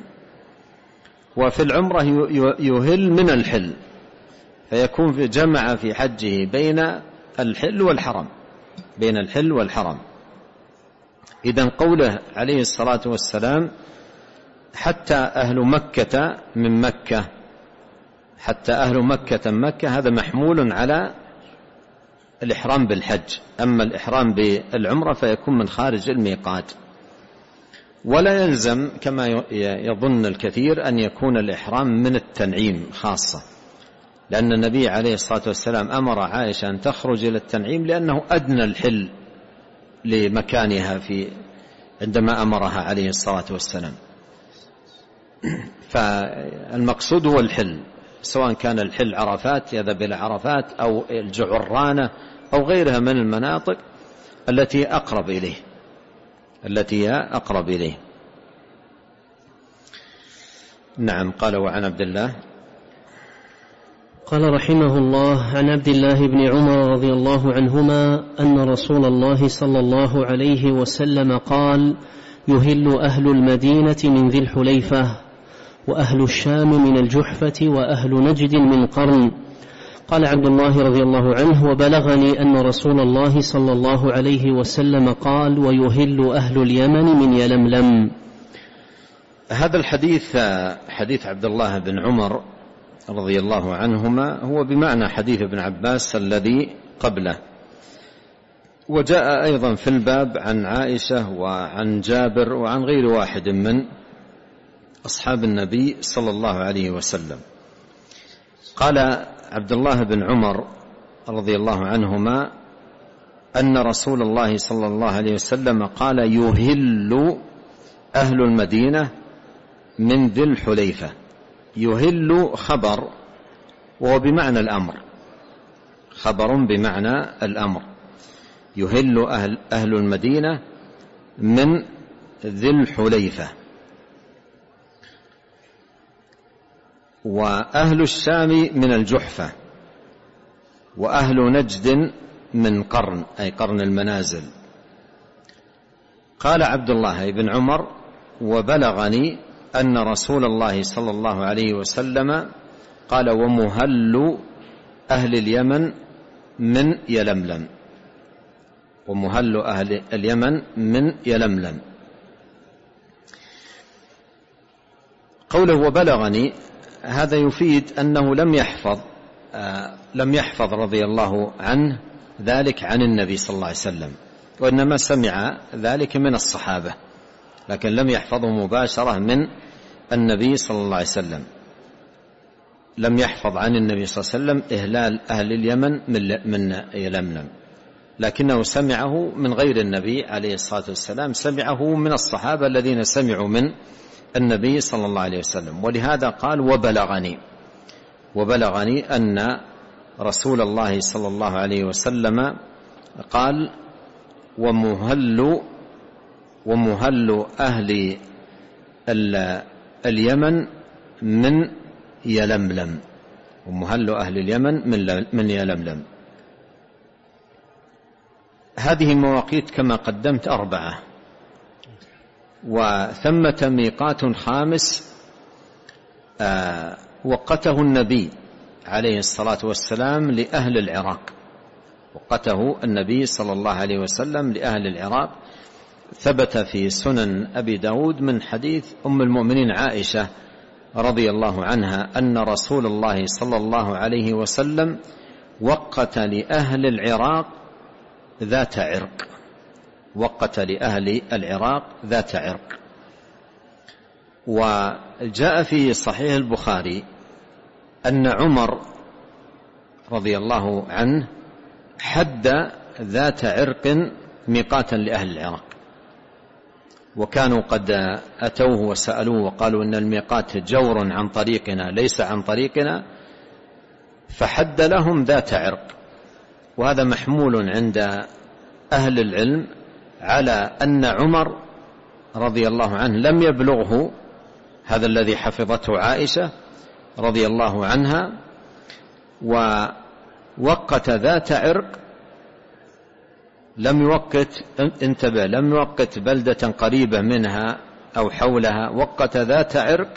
وفي العمرة يهل من الحل، فيكون في جمع في حجه بين الحل والحرم، بين الحل والحرم. إذن قوله عليه الصلاة والسلام حتى أهل مكة من مكة، حتى أهل مكة من مكة، هذا محمول على الإحرام بالحج. أما الإحرام بالعمرة فيكون من خارج الميقات. ولا يلزم كما يظن الكثير أن يكون الإحرام من التنعيم خاصة، لأن النبي عليه الصلاة والسلام أمر عائشة أن تخرج إلى التنعيم لأنه أدنى الحل لمكانها في عندما أمرها عليه الصلاة والسلام. فالمقصود هو الحل، سواء كان الحل عرفات يذهب إلى عرفات أو الجعرانة أو غيرها من المناطق التي أقرب إليه التي هي أقرب إليه. نعم. قال وعن عبد الله قال رحمه الله عن عبد الله بن عمر رضي الله عنهما أن رسول الله صلى الله عليه وسلم قال: يهل أهل المدينة من ذي الحليفة، وأهل الشام من الجحفة، وأهل نجد من قرن. قال عبد الله رضي الله عنه: وبلغني أن رسول الله صلى الله عليه وسلم قال: ويهل أهل اليمن من يلملم. هذا الحديث حديث عبد الله بن عمر رضي الله عنهما هو بمعنى حديث ابن عباس الذي قبله، وجاء أيضا في الباب عن عائشة وعن جابر وعن غير واحد من أصحاب النبي صلى الله عليه وسلم. قال عبد الله بن عمر رضي الله عنهما أن رسول الله صلى الله عليه وسلم قال: يهل أهل المدينة من ذي الحليفة. يهل خبر وهو بمعنى الأمر، خبر بمعنى الأمر. يهل أهل, أهل المدينة من ذي الحليفة، وأهل الشام من الجحفة، وأهل نجد من قرن أي قرن المنازل. قال عبد الله بن عمر: وبلغني أن رسول الله صلى الله عليه وسلم قال: ومهل أهل اليمن من يلملم. ومهل أهل اليمن من يلملم. قوله وبلغني هذا يفيد أنه لم يحفظ آه لم يحفظ رضي الله عنه ذلك عن النبي صلى الله عليه وسلم، وإنما سمع ذلك من الصحابة، لكن لم يحفظه مباشرة من النبي صلى الله عليه وسلم. لم يحفظ عن النبي صلى الله عليه وسلم إهلال أهل اليمن من يلملم، لكنه سمعه من غير النبي عليه الصلاة والسلام، سمعه من الصحابة الذين سمعوا من النبي صلى الله عليه وسلم. ولهذا قال: وبلغني وبلغني أن رسول الله صلى الله عليه وسلم قال: ومهل ومهل أهل اليمن من يلملم. ومهل أهل اليمن من يلملم. هذه المواقيت كما قدمت أربعة، وثمة ميقات خامس آه وقته النبي عليه الصلاة والسلام لأهل العراق. وقته النبي صلى الله عليه وسلم لأهل العراق، ثبت في سنن أبي داود من حديث أم المؤمنين عائشة رضي الله عنها أن رسول الله صلى الله عليه وسلم وقت لأهل العراق ذات عرق. وقت لأهل العراق ذات عرق. وجاء في صحيح البخاري أن عمر رضي الله عنه حد ذات عرق ميقاتا لأهل العراق، وكانوا قد أتوه وسألوه وقالوا إن الميقات جور عن طريقنا ليس عن طريقنا، فحد لهم ذات عرق. وهذا محمول عند أهل العلم على أن عمر رضي الله عنه لم يبلغه هذا الذي حفظته عائشة رضي الله عنها، ووقت ذات عرق، لم يوقت انتبه لم يوقت بلدة قريبة منها أو حولها، وقت ذات عرق،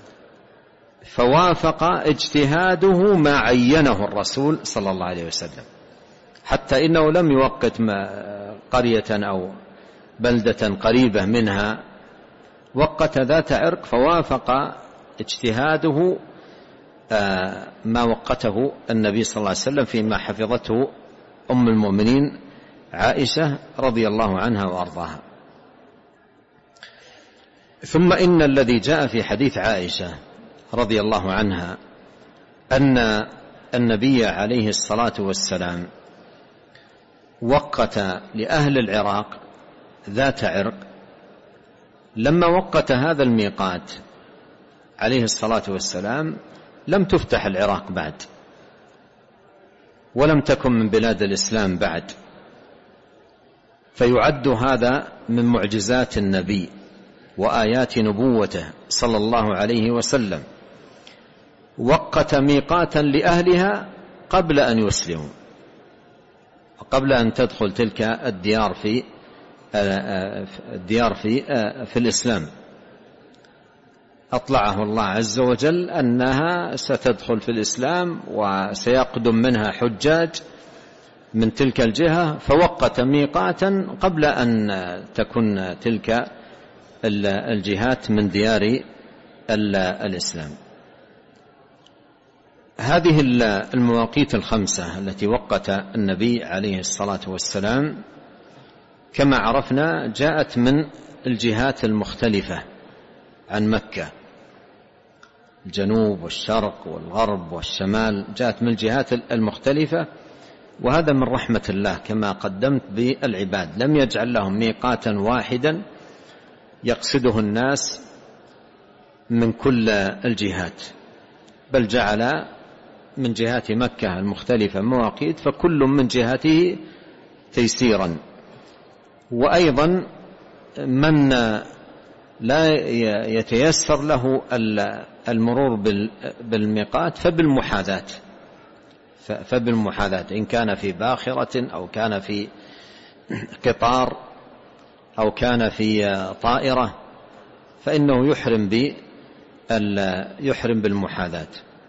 فوافق اجتهاده ما عينه الرسول صلى الله عليه وسلم، حتى إنه لم يوقت قرية أو بلدة قريبة منها، وقت ذات عرق فوافق اجتهاده ما وقته النبي صلى الله عليه وسلم فيما حفظته أم المؤمنين عائشة رضي الله عنها وأرضاها. ثم إن الذي جاء في حديث عائشة رضي الله عنها أن النبي عليه الصلاة والسلام وقت لأهل العراق ذات عرق، لما وقت هذا الميقات عليه الصلاة والسلام لم تفتح العراق بعد، ولم تكن من بلاد الإسلام بعد، فيعد هذا من معجزات النبي وآيات نبوته صلى الله عليه وسلم. وقت ميقاتا لأهلها قبل أن يسلموا وقبل أن تدخل تلك الديار في الديار في في الإسلام، أطلعه الله عز وجل أنها ستدخل في الإسلام وسيقدم منها حجاج من تلك الجهة، فوقت ميقاتا قبل أن تكون تلك الجهات من ديار الإسلام. هذه المواقيت الخمسة التي وقت النبي عليه الصلاة والسلام كما عرفنا جاءت من الجهات المختلفة عن مكة، الجنوب والشرق والغرب والشمال، جاءت من الجهات المختلفة، وهذا من رحمة الله كما قدمت بالعباد، لم يجعل لهم ميقاتا واحدا يقصده الناس من كل الجهات، بل جعل من جهات مكة المختلفة مواقيت، فكل من جهته تيسيرا. وأيضا من لا يتيسر له المرور بالميقات فبالمحاذاة فبالمحاذاة إن كان في باخرة أو كان في قطار أو كان في طائرة فإنه يحرم يحرم بالمحاذاة.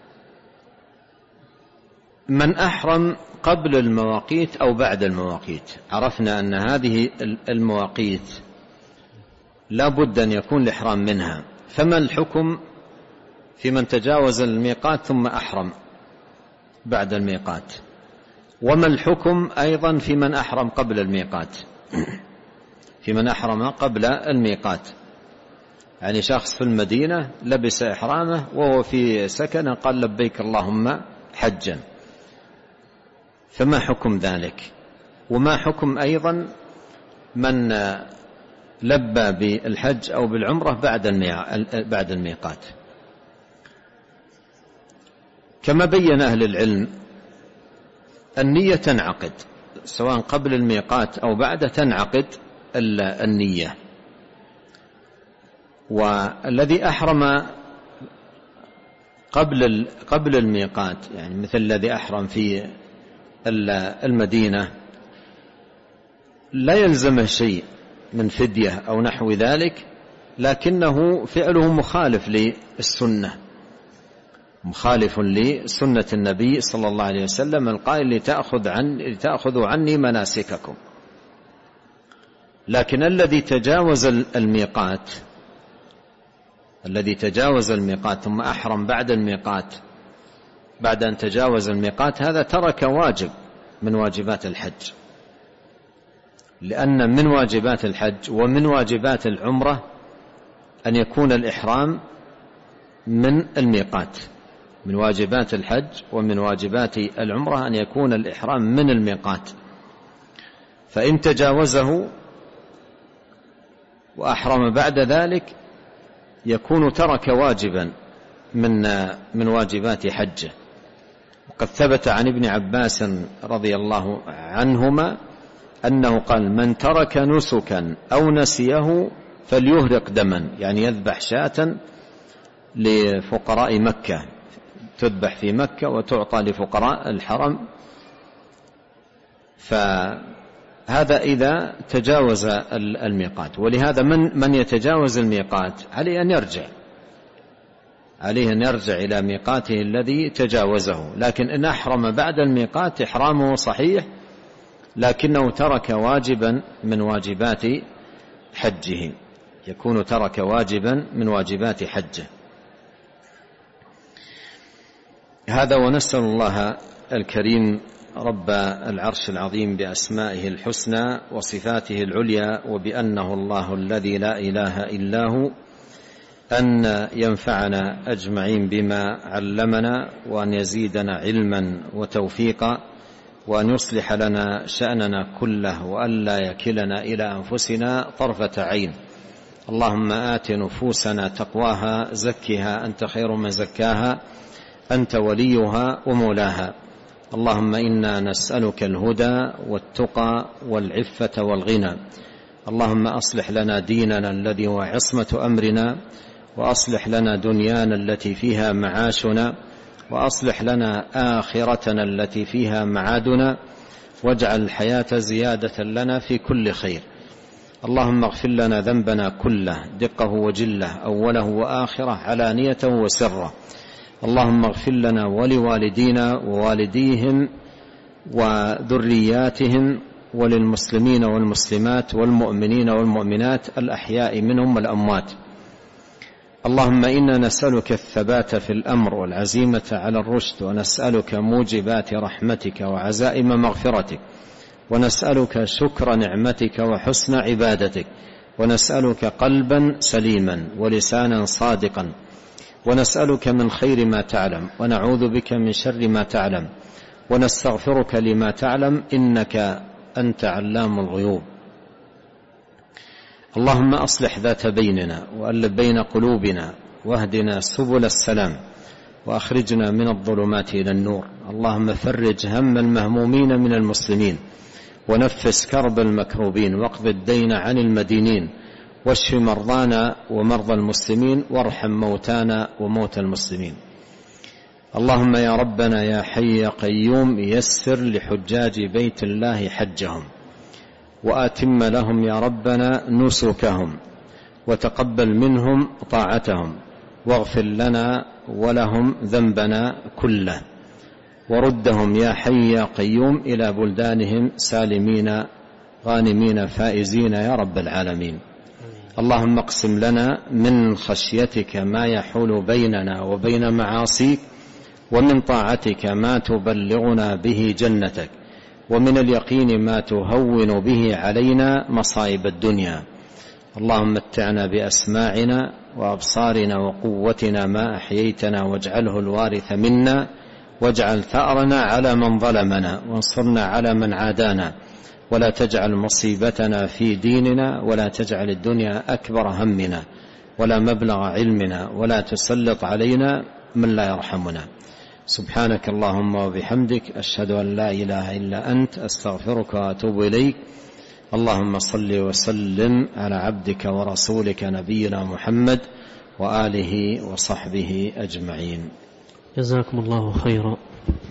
من أحرم قبل المواقيت أو بعد المواقيت، عرفنا أن هذه المواقيت لا بد أن يكون الإحرام منها، فما الحكم في من تجاوز الميقات ثم أحرم بعد الميقات؟ وما الحكم أيضا في من أحرم قبل الميقات؟ في من أحرم قبل الميقات، يعني شخص في المدينة لبس إحرامه وهو في سكنه قال لبيك اللهم حجا، فما حكم ذلك؟ وما حكم أيضا من لبى بالحج أو بالعمرة بعد الميقات؟ كما بين أهل العلم النية تنعقد سواء قبل الميقات أو بعده، تنعقد النية. والذي أحرم قبل قبل الميقات يعني مثل الذي أحرم في المدينة لا يلزمه شيء من فدية أو نحو ذلك، لكنه فعله مخالف للسنة، مخالف لسنة النبي صلى الله عليه وسلم القائل لتأخذ عن لتأخذوا عني مناسككم. لكن الذي تجاوز الميقات الذي تجاوز الميقات ثم أحرم بعد الميقات بعد أن تجاوز الميقات هذا ترك واجب من واجبات الحج، لأن من واجبات الحج ومن واجبات العمرة أن يكون الإحرام من الميقات، من واجبات الحج ومن واجبات العمرة أن يكون الإحرام من الميقات، فإن تجاوزه وأحرم بعد ذلك يكون ترك واجبا من من واجبات حجه. وقد ثبت عن ابن عباس رضي الله عنهما أنه قال من ترك نسكا أو نسيه فليهرق دما، يعني يذبح شاة لفقراء مكة، تذبح في مكة وتعطى لفقراء الحرم، فهذا إذا تجاوز الميقات. ولهذا من من يتجاوز الميقات عليه أن يرجع عليه أن يرجع إلى ميقاته الذي تجاوزه، لكن إن أحرم بعد الميقات إحرامه صحيح، لكنه ترك واجبا من واجبات حجه، يكون ترك واجبا من واجبات حجه. هذا ونسأل الله الكريم رب العرش العظيم بأسمائه الحسنى وصفاته العليا وبأنه الله الذي لا إله إلا هو أن ينفعنا أجمعين بما علمنا، وأن يزيدنا علما وتوفيقا، وأن يصلح لنا شأننا كله، وأن لا يكلنا إلى أنفسنا طرفة عين. اللهم آت نفوسنا تقواها، زكها أنت خير من زكاها، أنت وليها ومولاها. اللهم إنا نسألك الهدى والتقى والعفة والغنى. اللهم أصلح لنا ديننا الذي هو عصمة أمرنا، وأصلح لنا دنيانا التي فيها معاشنا، وأصلح لنا آخرتنا التي فيها معادنا، واجعل الحياة زيادة لنا في كل خير. اللهم اغفر لنا ذنبنا كله، دقه وجله، أوله وآخره، علانية وسره. اللهم اغفر لنا ولوالدينا ووالديهم وذرياتهم، وللمسلمين والمسلمات والمؤمنين والمؤمنات الأحياء منهم والأموات. اللهم إنا نسألك الثبات في الأمر والعزيمة على الرشد، ونسألك موجبات رحمتك وعزائم مغفرتك، ونسألك شكر نعمتك وحسن عبادتك، ونسألك قلبا سليما ولسانا صادقا، ونسألك من خير ما تعلم، ونعوذ بك من شر ما تعلم، ونستغفرك لما تعلم، إنك أنت علام الغيوب. اللهم أصلح ذات بيننا، وألف بين قلوبنا، واهدنا سبل السلام، وأخرجنا من الظلمات إلى النور. اللهم فرج هم المهمومين من المسلمين، ونفس كرب المكروبين، واقض الدين عن المدينين، واشف مرضانا ومرضى المسلمين، وارحم موتانا وموتى المسلمين. اللهم يا ربنا يا حي يا قيوم، يسر لحجاج بيت الله حجهم، وأتم لهم يا ربنا نسكهم، وتقبل منهم طاعتهم، واغفر لنا ولهم ذنبنا كله، وردهم يا حي يا قيوم إلى بلدانهم سالمين غانمين فائزين يا رب العالمين. اللهم اقسم لنا من خشيتك ما يحول بيننا وبين معاصيك، ومن طاعتك ما تبلغنا به جنتك، ومن اليقين ما تهون به علينا مصائب الدنيا. اللهم متعنا بأسماعنا وأبصارنا وقوتنا ما أحييتنا، واجعله الوارث منا، واجعل ثأرنا على من ظلمنا، وانصرنا على من عادانا، ولا تجعل مصيبتنا في ديننا، ولا تجعل الدنيا أكبر همنا ولا مبلغ علمنا، ولا تسلط علينا من لا يرحمنا. سبحانك اللهم وبحمدك، أشهد أن لا إله إلا أنت، أستغفرك وأتوب إليك. اللهم صل وسلم على عبدك ورسولك نبينا محمد وآله وصحبه أجمعين. جزاكم الله خيرا.